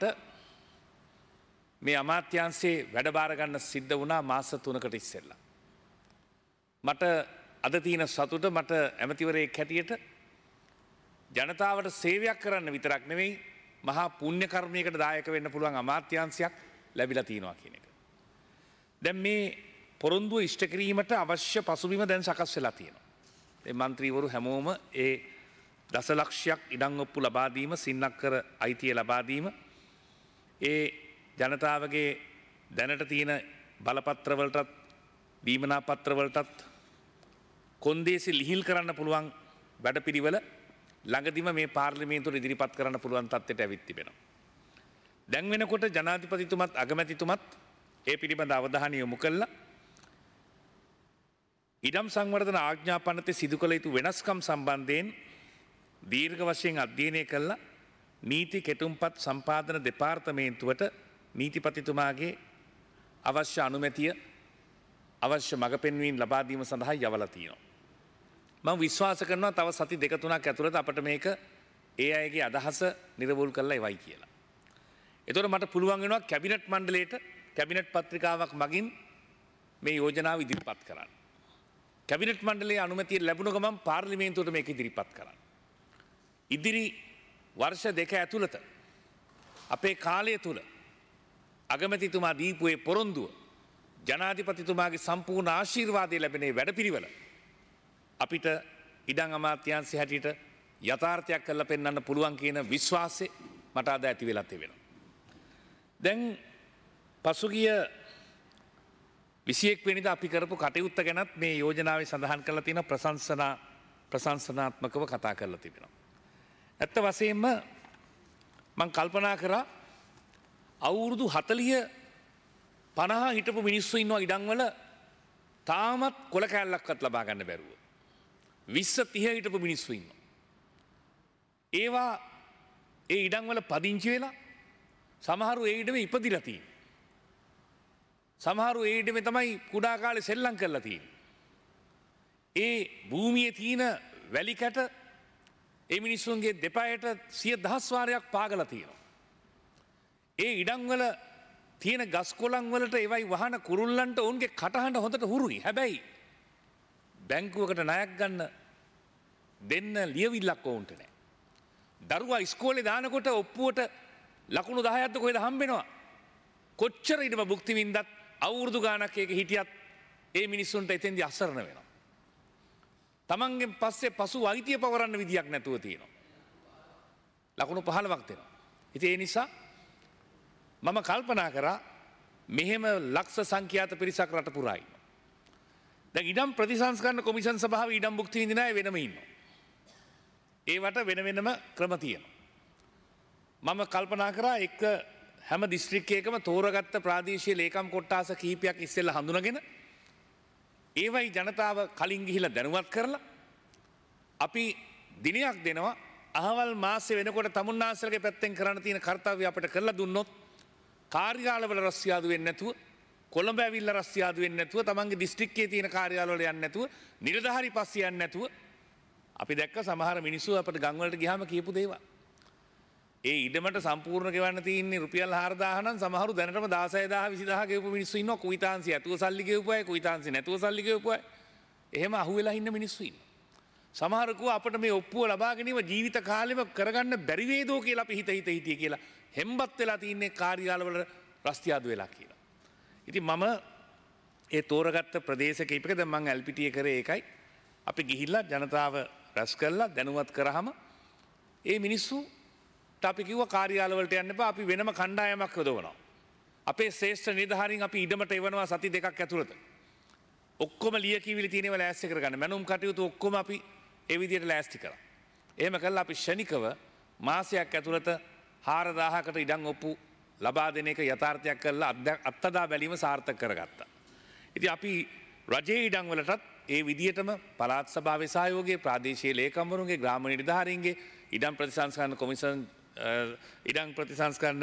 මේ අමාත්‍යාංශයේ වැඩ බාර ගන්න සිද්ධ වුණා මාස තුනකට ඉස්සෙල්ලා. මට අද තියෙන සතුට මට ඇමතිවරයෙක් හැටියට ජනතාවට සේවයක් කරන්න විතරක් නෙවෙයි මහා පුණ්‍ය කර්මයකට දායක වෙන්න පුළුවන් අමාත්‍යාංශයක් ලැබිලා තියෙනවා කියන එක. දැන් මේ පොරොන්දුව ඉෂ්ට කිරීමට අවශ්‍ය පසුබිම දැන් සකස් වෙලා තියෙනවා. මේ മന്ത്രിවරු හැමෝම ඒ දසලක්ෂයක් ඉඩම් ඔප්පු ලබා දීම, සින්නක්කර අයිතිය ලබා දීම, ඒ ජනතාවගේ දැනට තියෙන බලපත්‍ර වලටත් දීමනා පත්‍ර වලටත් කොන්දේසි ලිහිල් කරන්න පුළුවන් වැඩපිළිවෙල ළඟදිම මේ පාර්ලිමේන්තුවට ඉදිරිපත් කරන්න පුළුවන් තත්ත්වයට ඇවිත් තිබෙනවා. දැන් වෙනකොට ජනාධිපතිතුමත් අගමැතිතුමත් ඒ පිළිබඳ අවධානය යොමු කළා. ඉඩම් සංවර්ධන ආඥා පනතේ සිදු කළ යුතු වෙනස්කම් සම්බන්ධයෙන් දීර්ඝ වශයෙන් අධ්‍යයනය කළා. නීති කෙටුම්පත් සම්පාදන දෙපාර්තමේන්තුවට නීතිපතිතුමාගේ අවශ්‍ය අනුමැතිය, අවශ්‍ය මඟ පෙන්වීම් ලබා දීම සඳහා යවලා තියෙනවා. මම විශ්වාස කරනවා තව සති දෙක තුනක් ඇතුළත අපිට මේක ඒ අයගේ අදහස නිරවුල් කරලා එවයි කියලා. එතකොට මට පුළුවන් වෙනවා කැබිනට් මණ්ඩලයට කැබිනට් පත්‍රිකාවක් මගින් මේ යෝජනාව ඉදිරිපත් කරන්න. කැබිනට් මණ්ඩලයේ අනුමැතිය ලැබුණ ගමන් පාර්ලිමේන්තුවට මේක ඉදිරිපත් කරන්න. ඉදිරි වර්ෂ දෙක ඇතුළත අපේ කාලය තුල අගමැතිතුමා දීපු ඒ පොරොන්දුව, ජනාධිපතිතුමාගේ සම්පූර්ණ ආශිර්වාදය ලැබෙන වැඩපිළිවෙල අපිට ඉඩම් අමාත්‍යාංශය හැටියට යථාර්ථයක් කරලා පෙන්වන්න පුළුවන් කියන විශ්වාසය මට අද ඇති වෙලා තිබෙනවා. දැන් පසුගිය විසියෙක් වෙනිදා අපි කරපු කටයුත්ත ගැනත් මේ යෝජනාවේ සඳහන් කරලා තියෙන ප්‍රශංසනා ප්‍රශංසනාත්මකව කතා කරලා තිබෙනවා. ඇත්ත වශයෙන්ම මම කල්පනා කරා අවුරුදු හතලිහ පනහ හිටපු මිනිස්සු ඉන්නවා ඉඩම්වල තාමත් කොළ කෑල්ලක්වත් ලබා ගන්න බැරුව. විස්ස තිහ හිටපු මිනිස්සු ඉන්නවා. ඒවා ඒ ඉඩම්වල පදිංචි වෙලා සමහරු ඒ ඉඩමේ ඉපදිලා තියෙනවා. සමහරු ඒ ඉඩමේ තමයි කුඩා කාලේ සෙල්ලම් කරලා තියෙන්නේ. ඒ භූමියේ තියෙන වැලි කැට ඒ මිනිස්සුන්ගේ දෙපයට සිය දහස් වාරයක් පාගලා තියෙනවා. ඒ ඉඩම්වල තියෙන ගස් කොළන් වලට ඒවයි වහන කුරුල්ලන්ට ඔවුන්ගේ කටහඬ හොඳට හුරුයි. හැබැයි බැංකුවකට ණයක් ගන්න දෙන්න ලියවිල්ලක් ඔවුන්ට නැහැ. දරුවා ඉස්කෝලේ දානකොට ඔප්පුවට ලකුණු දහයක්ද කොහෙද හම්බෙනවා. කොච්චර ඉඩම භුක්ති විඳත් අවුරුදු ගානක් ඒක හිටියත් ඒ මිනිස්සුන්ට එතෙන්දී අසරණ වෙනවා. තමන්ගෙන් පස්සේ පසු අයිතිය පවරන්න විදියක් නැතුව තියෙනවා. ලකුණු පහළොවක් දෙනවා. ඉතින් ඒ නිසා මම කල්පනා කරා මෙහෙම ලක්ෂ සංඛ්‍යාත පිරිසක් රට පුරා ඉන්නවා. දැන් ඉඩම් ප්‍රතිසංස්කරණ කොමිෂන් සභාවේ ඉඩම් භුක්ති විඳින අය වෙනම ඉන්නවා. ඒවට වෙන වෙනම ක්‍රම තියෙනවා. මම කල්පනා කරා එක හැම දිස්ත්‍රික්කයකම තෝරගත්ත ප්‍රාදේශීය ලේකම් කොට්ටාස කිහිපයක් ඉස්සෙල්ලා හඳුනගෙන ඒවයි ජනතාව කලින් ගිහිලා දැනුවත් කරලා අපි දිනයක් දෙනවා අහවල් මාසෙ වෙනකොට තමුන්නාන්සලගේ පැත්තෙන් කරන්න තියෙන කාර්යය අපිට කරලා දුන්නොත් කාර්යාලවල රස්තියාදු වෙන්නේ නැතුව කොළඹ ඇවිල්ලා රස්තියාදු වෙන්නේ නැතුව තමන්ගේ දිස්ත්‍රික්කයේ තියෙන කාර්යාලවල යන්නේ නැතුව නිලධාරි පස්සේ යන්නේ නැතුව අපි දැක්ක සමහර මිනිස්සු අපිට ගම් වලට ගියාම කියපු දේවල්. ඒ ඉඩමට සම්පූර්ණ ගෙවන්න තියෙන්නේ රුපියල් හාරදාහ නම් සමහරු දැනටම දාසය දාහ විසිදාහ ගෙවපු මිනිස්සු ඉන්නවා. කුයිතාන්සි ඇතුව සල්ලි ගෙවපු අය, කුයිතාන්සි නැතුව සල්ලි ගෙවපු අය. එහෙම අහුවෙලා ඉන්න මිනිස්සු ඉන්නවා. සමහර කෝ අපිට මේ ඔප්පුව ලබා ගැනීම ජීවිත කාලෙම කරගන්න බැරි වේදෝ කියලා අපි හිත හිත හිටියේ කියලා හෙම්බත් වෙලා තින්නේ කාර්යාලවල රස්තියාදු වෙලා කියලා. ඉතින් මම ඒ තෝරගත්ත ප්‍රදේශ කීපයක දැන් මම එල් පී ටී කරේ ඒකයි. අපි ගිහිල්ලා ජනතාව රැස් කරලා දැනුවත් කරාම ඒ මිනිස්සු අපි කිව්වා කාර්යාලවලට යන්න එපා අපි වෙනම කණ්ඩායමක් යොදවනවා. අපේ ශ්‍රේෂ්ඨ නිලධාරීන් අපි ඉඩමට එවනවා සති දෙකක් ඇතුළත. ඔක්කොම ලියකියවිලි තියෙනවා ලෑස්ති කරගන්න. මැනුම් කටයුතු ඔක්කොම අපි ඒ විදිහට ලෑස්ති කරා. එහෙම කළා අපි ශනිකව මාසයක් ඇතුළත හාරදාහකට ඉඩම් ඔප්පු ලබා දෙන එක යථාර්ථයක් කරලා අත්දැක බැලීම සාර්ථක කරගත්තා. ඉතින් අපි රජයේ ඉඩම් වලටත් ඒ විදිහටම පළාත් සභාවේ සහයෝගය ප්‍රාදේශීය ලේකම්වරුන්ගේ ග්‍රාම නිලධාරීන්ගේ ඉඩම් ප්‍රතිසංස්කරණ කොමිෂන් ඉඩම් ප්‍රතිසංස්කරණ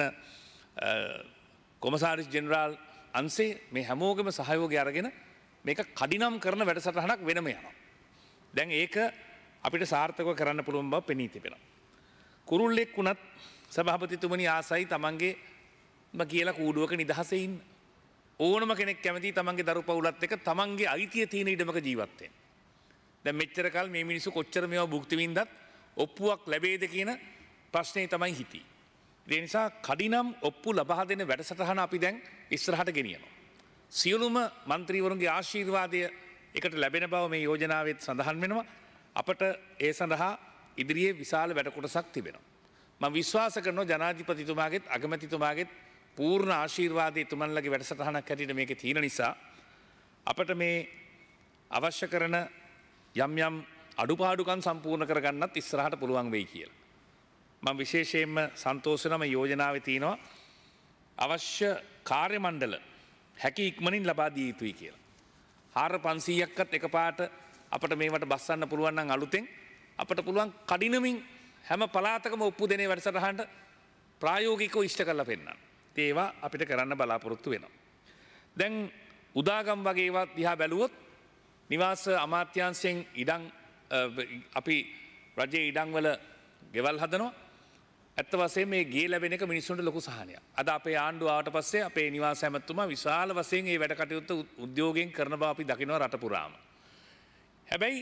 කොමසාරිස් ජෙනරාල් අංශේ මේ හැමෝගෙම සහයෝගය අරගෙන මේක කඩිනම් කරන වැඩසටහනක් වෙනම යනවා. දැන් ඒක අපිට සාර්ථකව කරන්න පුළුවන් බව පෙනී තිබෙනවා. කුරුල්ලෙක් වුණත් සභාපතිතුමනි ආසයි තමන්ගේ ම කියලා කූඩුවක නිදහසේ ඉන්න. ඕනම කෙනෙක් කැමති තමන්ගේ දරු පවුලත් එක්ක තමන්ගේ අයිතිය තියෙන ඉඩමක ජීවත් වෙන්න. දැන් මෙච්චර කල් මේ මිනිස්සු කොච්චර මේවා භුක්ති විඳත් ඔප්පුවක් ලැබෙයිද කියන ප්‍රශ්නේ තමයි හිටියේ. ඒ නිසා කඩිනම් ඔප්පු ලබා දෙන වැඩසටහන අපි දැන් ඉස්සරහට ගෙනියනවා. සියලුම മന്ത്രിවරුන්ගේ ආශිර්වාදය එකට ලැබෙන බව මේ යෝජනාවෙත් සඳහන් වෙනවා. අපට ඒ සඳහා ඉදිරියේ විශාල වැඩ කොටසක් තිබෙනවා. මම විශ්වාස කරනවා ජනාධිපතිතුමාගේත් අගමැතිතුමාගේත් පූර්ණ ආශිර්වාදය තුමන්ලගේ වැඩසටහනක් හැටියට මේකේ තියෙන නිසා අපට මේ අවශ්‍ය කරන යම් යම් අඩුපාඩුකම් සම්පූර්ණ කරගන්නත් ඉස්සරහට පුළුවන් වෙයි කියලා. මම විශේෂයෙන්ම සන්තෝෂ වෙනවා මේ යෝජනාවේ තියෙනවා අවශ්‍ය කාර්ය මණ්ඩල හැකි ඉක්මනින් ලබා දිය යුතුයි කියලා. හාර පන්සීයක්වත් එකපාරට අපිට මේවට බස්සන්න පුළුවන් නම් අලුතෙන් අපිට පුළුවන් කඩිනමින් හැම පළාතකම ඔප්පු දෙනේ වැඩසටහනට ප්‍රායෝගිකව ඉෂ්ට කරලා පෙන්නන්න. ඒවා අපිට කරන්න බලාපොරොත්තු වෙනවා. දැන් උදාගම් වගේ ඒවා දිහා බැලුවොත් නිවාස අමාත්‍යාංශයෙන් ඉඩම් අපි රජයේ ඉඩම් වල ගෙවල් හදනවා. ඇත්ත වශයෙන් මේ ගේ ලැබෙන එක මිනිස්සුන්ට ලොකු සහනයක්. අද අපේ ආණ්ඩුව ආවට පස්සේ අපේ නිවාස ඇමතුමා විශාල වශයෙන් මේ වැඩ කටයුත්ත උද්‍යෝගයෙන් කරන බව අපි දකිනවා රට පුරාම. හැබැයි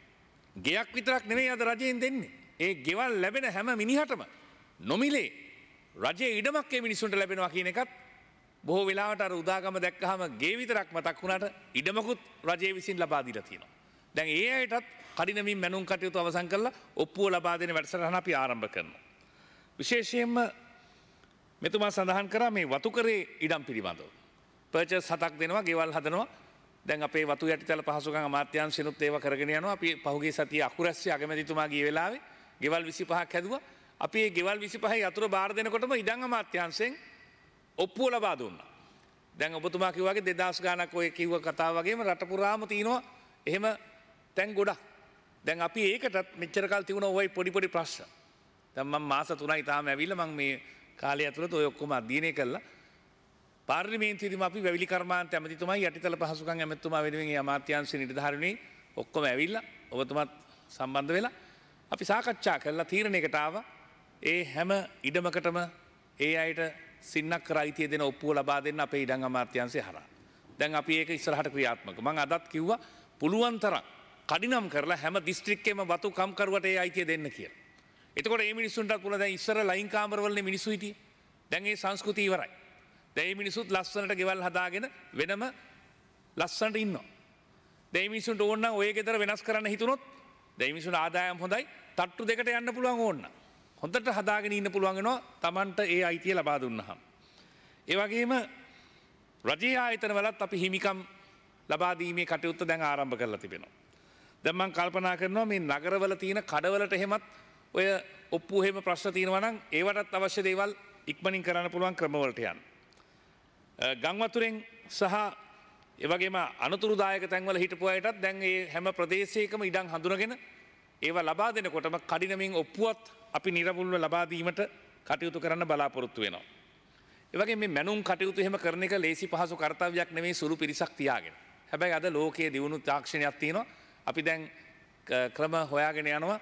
ගෙයක් විතරක් නෙමෙයි අද රජයෙන් දෙන්නේ. ඒ ගෙවල් ලැබෙන හැම මිනිහටම නොමිලේ රජයේ ඉඩමක් මේ මිනිස්සුන්ට ලැබෙනවා කියන එකත් බොහෝ වෙලාවට අර උදාගම දැක්කහම ගේ විතරක් මතක් වුණාට ඉඩමකුත් රජයේ විසින් ලබා දීලා තියෙනවා. දැන් ඒ අයටත් කඩිනමින් මැනුම් කටයුතු අවසන් කරලා ඔප්පුව ලබා දෙන වැඩසටහන අපි ආරම්භ කරනවා. විශේෂයෙන්ම මෙතුමා සඳහන් කරා මේ වතුකරේ ඉඩම් පිළිබඳව. පර්චස් හතක් දෙනවා ගෙවල් හදනවා. දැන් අපේ වතු යටිතල පහසුකම් අමාත්‍යාංශිනුත් ඒවා කරගෙන යනවා. අපි පහුගිය සතියේ අකුරැස්සේ අගමැතිතුමා ගිය වෙලාවේ ගෙවල් විසිපහක් හැදුවා. අපි මේ ගෙවල් විසිපහේ අතුර බාර දෙනකොටම ඉඩම් අමාත්‍යාංශයෙන් ඔප්පුව ලබා දුන්නා. දැන් ඔබතුමා කිව්වා වගේ දෙදාස් ගාණක් ඔය කිව්ව කතාව වගේම රට පුරාම තියෙනවා එහෙම තැන් ගොඩක්. දැන් අපි ඒකටත් මෙච්චර කල් තිබුණා ওই පොඩි පොඩි ප්‍රශ්න. දැන් මම මාස තුනයි තාම ඇවිල්ලා මම මේ කාලය ඇතුළත ඔය ඔක්කොම අධ්‍යයනය කළා. පාර්ලිමේන්තුවේදීම අපි වැවිලි කර්මාන්ත ඇමතිතුමායි යටිතල පහසුකම් ඇමතිතුමා වෙනුවෙන් මේ අමාත්‍යාංශ නිලධාරීනි ඔක්කොම ඇවිල්ලා ඔබතුමාත් සම්බන්ධ වෙලා අපි සාකච්ඡා කරලා තීරණයකට ආවා. ඒ හැම ඉඩමකටම ඒ අයට සින්නක් කර අයිතිය දෙන ඔප්පුව ලබා දෙන්න අපේ ඉඩම් අමාත්‍යාංශය හරහා. දැන් අපි ඒක ඉස්සරහට ක්‍රියාත්මක. මම අදත් කිව්වා පුළුවන් තරම් කඩිනම් කරලා හැම දිස්ත්‍රික්කෙම වතු කම්කරුවට ඒ අයිතිය දෙන්න කියලා. එතකොට මේ මිනිස්සුන්ටත් පුළුවන් දැන් ඉස්සර ලයින් කාමරවලනේ මිනිස්සු හිටියේ. දැන් ඒ සංස්කෘතිය ඉවරයි. දැන් මේ මිනිස්සුත් ලස්සනට ගෙවල් හදාගෙන වෙනම ලස්සනට ඉන්නවා. දැන් මේ මිනිස්සුන්ට ඕන නම් ඔය ගෙදර වෙනස් කරන්න හිතුනොත් දැන් මේ මිනිස්සුන්ට ආදායම් හොඳයි. තට්ටු දෙකට යන්න පුළුවන් ඕන නම්. හොඳට හදාගෙන ඉන්න පුළුවන් වෙනවා Tamanට ඒ අයිතිය ලබා දුන්නාම. ඒ වගේම රජයේ ආයතන වලත් අපි හිමිකම් ලබා දීමේ කටයුත්ත දැන් ආරම්භ කරලා තිබෙනවා. දැන් මම කල්පනා කරනවා මේ නගරවල තියෙන කඩවලට එහෙමත් ඔය ඔප්පු එහෙම ප්‍රශ්න තියෙනවා නම් ඒවටත් අවශ්‍ය දේවල් ඉක්මනින් කරන්න පුළුවන් ක්‍රමවලට යන්න. ගංවතුරෙන් සහ ඒ වගේම අනතුරුදායක තැන්වල හිටපු අයටත් දැන් මේ හැම ප්‍රදේශයකම ඉඩම් හඳුනගෙන ඒවා ලබා දෙනකොටම කඩිනමින් ඔප්පුවත් අපි නිරවුල්ව ලබා දීමට කටයුතු කරන්න බලාපොරොත්තු වෙනවා. ඒ වගේම මේ මැනුම් කටයුතු එහෙම කරන එක ලේසි පහසු කාර්යයක් නෙමෙයි සුළු පිරිසක් තියාගෙන. හැබැයි අද ලෝකයේ දියුණු තාක්ෂණයක් තියෙනවා. අපි දැන් ක්‍රම හොයාගෙන යනවා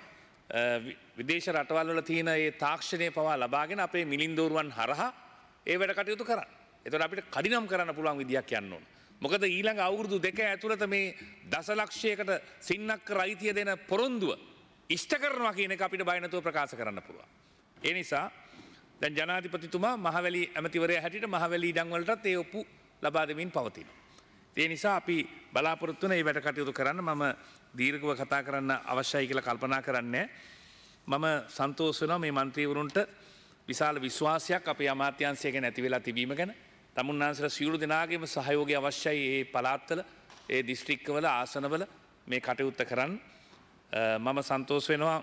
විදේශ රටවල් වල තියෙන ඒ තාක්ෂණය පවා ලබාගෙන අපේ මිලින්දෝරුවන් හරහා ඒ වැඩ කටයුතු කරන්න. එතකොට අපිට කඩිනම් කරන්න පුළුවන් විදියක් යන්න ඕන. මොකද ඊළඟ අවුරුදු දෙක ඇතුළත මේ දසලක්ෂයකට සින්නක් කර අයිතිය දෙන පොරොන්දුව ඉෂ්ට කරනවා කියන එක අපිට බය නැතුව ප්‍රකාශ කරන්න පුළුවන්. ඒ නිසා දැන් ජනාධිපතිතුමා මහවැලි ඇමතිවරයා හැටියට මහවැලි ඉඩම් වලටත් ඒ ඔප්පු ලබා දෙමින් පවතිනවා. ඒ නිසා අපි බලාපොරොත්තු වෙන මේ වැඩ කටයුතු කරන්න මම දීර්ඝව කතා කරන්න අවශ්‍යයි කියලා කල්පනා කරන්නේ. මම සන්තෝෂ වෙනවා මේ മന്ത്രിවරුන්ට විශාල විශ්වාසයක් අපේ අමාත්‍යාංශය ගැන ඇති වෙලා තිබීම ගැන. තමුන්නාන්සලා සියලු දෙනාගේම සහයෝගය අවශ්‍යයි මේ පළාත්වල, ඒ දිස්ත්‍රික්කවල, ආසනවල මේ කටයුත්ත කරන්න. මම සන්තෝෂ වෙනවා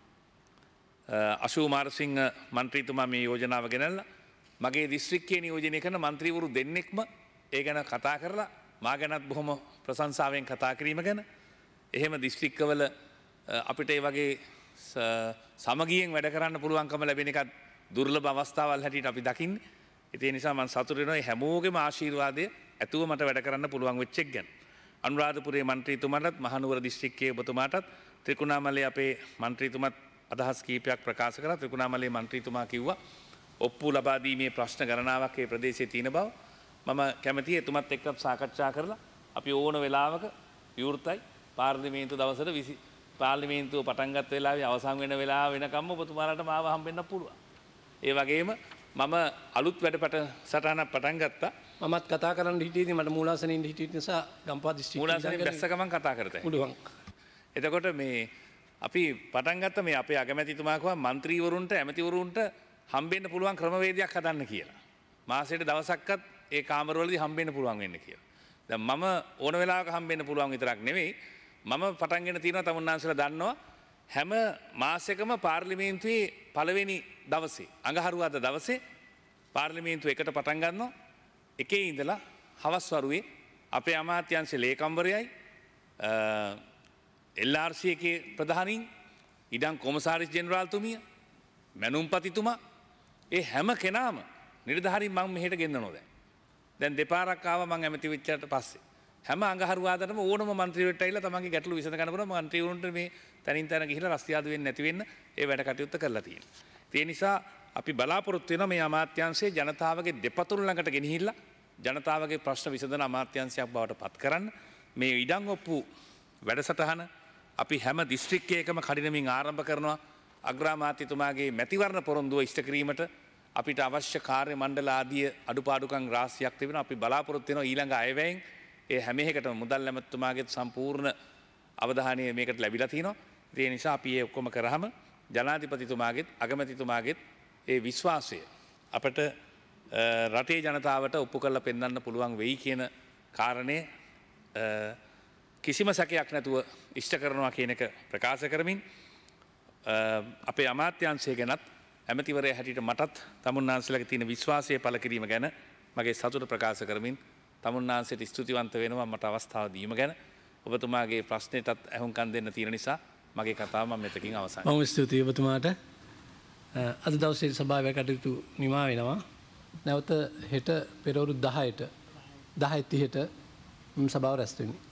අශෝක මාරසිංහ මන්ත්‍රීතුමා මේ යෝජනාව ගෙනල්ලා මගේ දිස්ත්‍රික්කයේ නියෝජනය කරන මන්ත්‍රීවරු දෙන්නෙක්ම ඒ ගැන කතා කරලා මා ගැනත් බොහොම ප්‍රශංසාවෙන් කතා කිරීම ගැන එහෙම දිස්ත්‍රික්කවල අපිට ඒ වගේ සමගියෙන් වැඩ කරන්න පුළුවන්කම ලැබෙන එකත් දුර්ලභ අවස්ථාවල් හැටියට අපි දකින්නේ. ඒ නිසා මම සතුටු වෙනවා හැමෝගෙම ආශිර්වාදය ඇතුව මට වැඩ කරන්න පුළුවන් වෙච්ච එක ගැන. අනුරාධපුරයේ മന്ത്രിතුමාටත් මහනුවර දිස්ත්‍රික්කයේ ඔබතුමාටත් ත්‍රිකුණාමලයේ අපේ മന്ത്രിතුමත් අදහස් කීපයක් ප්‍රකාශ කරා. ත්‍රිකුණාමලයේ മന്ത്രിතුමා කිව්වා ඔප්පු ලබා දීමේ ප්‍රශ්න ගණනාවක් මේ ප්‍රදේශයේ තියෙන බව. මම කැමතියි එතුමත් එක්ක සාකච්ඡා කරලා අපි ඕන වෙලාවක විවෘතයි පාර්ලිමේන්තු දවසට විසි පාර්ලිමේන්තුව පටන් ගත්ත වෙලාවේ අවසන් වෙන වෙලාව වෙනකම්ම ඔබතුමාලට මාව හම්බෙන්න පුළුවන්. ඒ වගේම මම අලුත් වැඩපට සටහනක් පටන් ගත්තා. මමත් කතා කරන්න හිටියේදී මට මූලාසනෙ ඉන්න හිටිය නිසා ගම්පහ දිස්ත්‍රික්කය මූලාසනෙ බැස්ස ගමන් කතා කරතේ. පුළුවන්. එතකොට මේ අපි පටන් ගත්ත මේ අපේ අගමැතිතුමා කිව්වා മന്ത്രിවරුන්ට ඇමතිවරුන්ට හම්බෙන්න පුළුවන් ක්‍රමවේදයක් හදන්න කියලා. මාසෙට දවසක්වත් ඒ කාමරවලදී හම්බෙන්න පුළුවන් වෙන්න කියලා. දැන් මම ඕන වෙලාවක හම්බෙන්න පුළුවන් විතරක් නෙවෙයි මම පටන්ගෙන තියෙනවා තමුන්නාන්සලා දන්නවා හැම මාසෙකම පාර්ලිමේන්තුවේ පළවෙනි දවසේ අඟහරුවාදා දවසේ පාර්ලිමේන්තුව එකට පටන් ගන්නවා. එකේ ඉඳලා හවස් වරුවේ අපේ අමාත්‍යාංශ ලේකම්වරයයි එල් ආර් සී එකේ ප්‍රධානීන් ඉඩම් කොමසාරිස් ජෙනරාල්තුමිය මැනුම්පතිතුමා ඒ හැම කෙනාම නිලධාරීන් මම මෙහෙට ගෙන්නනවා දැන්. දැන් දෙපාරක් ආවා මම ඇමති වෙච්චට පස්සේ. හැම අඟහරුවාදටම ඕනම മന്ത്രിවරයෙක්ට ඇවිල්ලා තමන්ගේ ගැටලු විසඳ ගන්න පුළුවන්. മന്ത്രിවරුන්ට මේ තනින් තන ගිහිලා රස්තියාදු වෙන්නේ නැති වෙන්න ඒ වැඩ කටයුත්ත කරලා තියෙනවා. ඒ නිසා අපි බලාපොරොත්තු වෙනවා මේ අමාත්‍යාංශයේ ජනතාවගේ දෙපතුල් ළඟට ගෙනහිල්ලා ජනතාවගේ ප්‍රශ්න විසඳන අමාත්‍යාංශයක් බවට පත් කරන්න මේ ඉඩම් ඔප්පු වැඩසටහන අපි හැම දිස්ත්‍රික්කයකම කඩිනමින් ආරම්භ කරනවා. අග්‍රාමාත්‍යතුමාගේ මැතිවරණ පොරොන්දුව ඉෂ්ට කිරීමට අපිට අවශ්‍ය කාර්ය මණ්ඩල ආදී අඩුපාඩුකම් රාශියක් තිබෙනවා. අපි බලාපොරොත්තු වෙනවා ඊළඟ අයවැයෙන් ඒ හැම එකටම මුදල් ඇමතුමාගේ සම්පූර්ණ අවධානය මේකට ලැබිලා තිනවා. ඒ නිසා අපි ඒ ඔක්කොම කරාම ජනාධිපතිතුමාගේත් අගමැතිතුමාගේත් ඒ විශ්වාසය අපට රටේ ජනතාවට ඔප්පු කරලා පෙන්වන්න පුළුවන් වෙයි කියන කාරණය කිසිම සැකයක් නැතුව ඉෂ්ට කරනවා කියන එක ප්‍රකාශ කරමින් අපේ අමාත්‍යංශය ගැනත් ඇමතිවරයා හැටියට මටත් තමුන්නාන්සේලාගේ තියෙන විශ්වාසය පළ කිරීම ගැන මගේ සතුට ප්‍රකාශ කරමින් තමුන්නාන්සේට ස්තුතිවන්ත වෙනවා මට අවස්ථාව දීම ගැන. ඔබතුමාගේ ප්‍රශ්නෙටත් ඇහුම්කන් දෙන්න තියෙන නිසා මගේ කතාව මම මෙතකින් අවසන්. මම ස්තුතියි ඔබතුමාට. අද දවසේ සභාවේ කටයුතු නිමා වෙනවා. නැවත හෙට පෙරවරු දහයට දහය තිහට සභාව රැස් වෙන්නේ.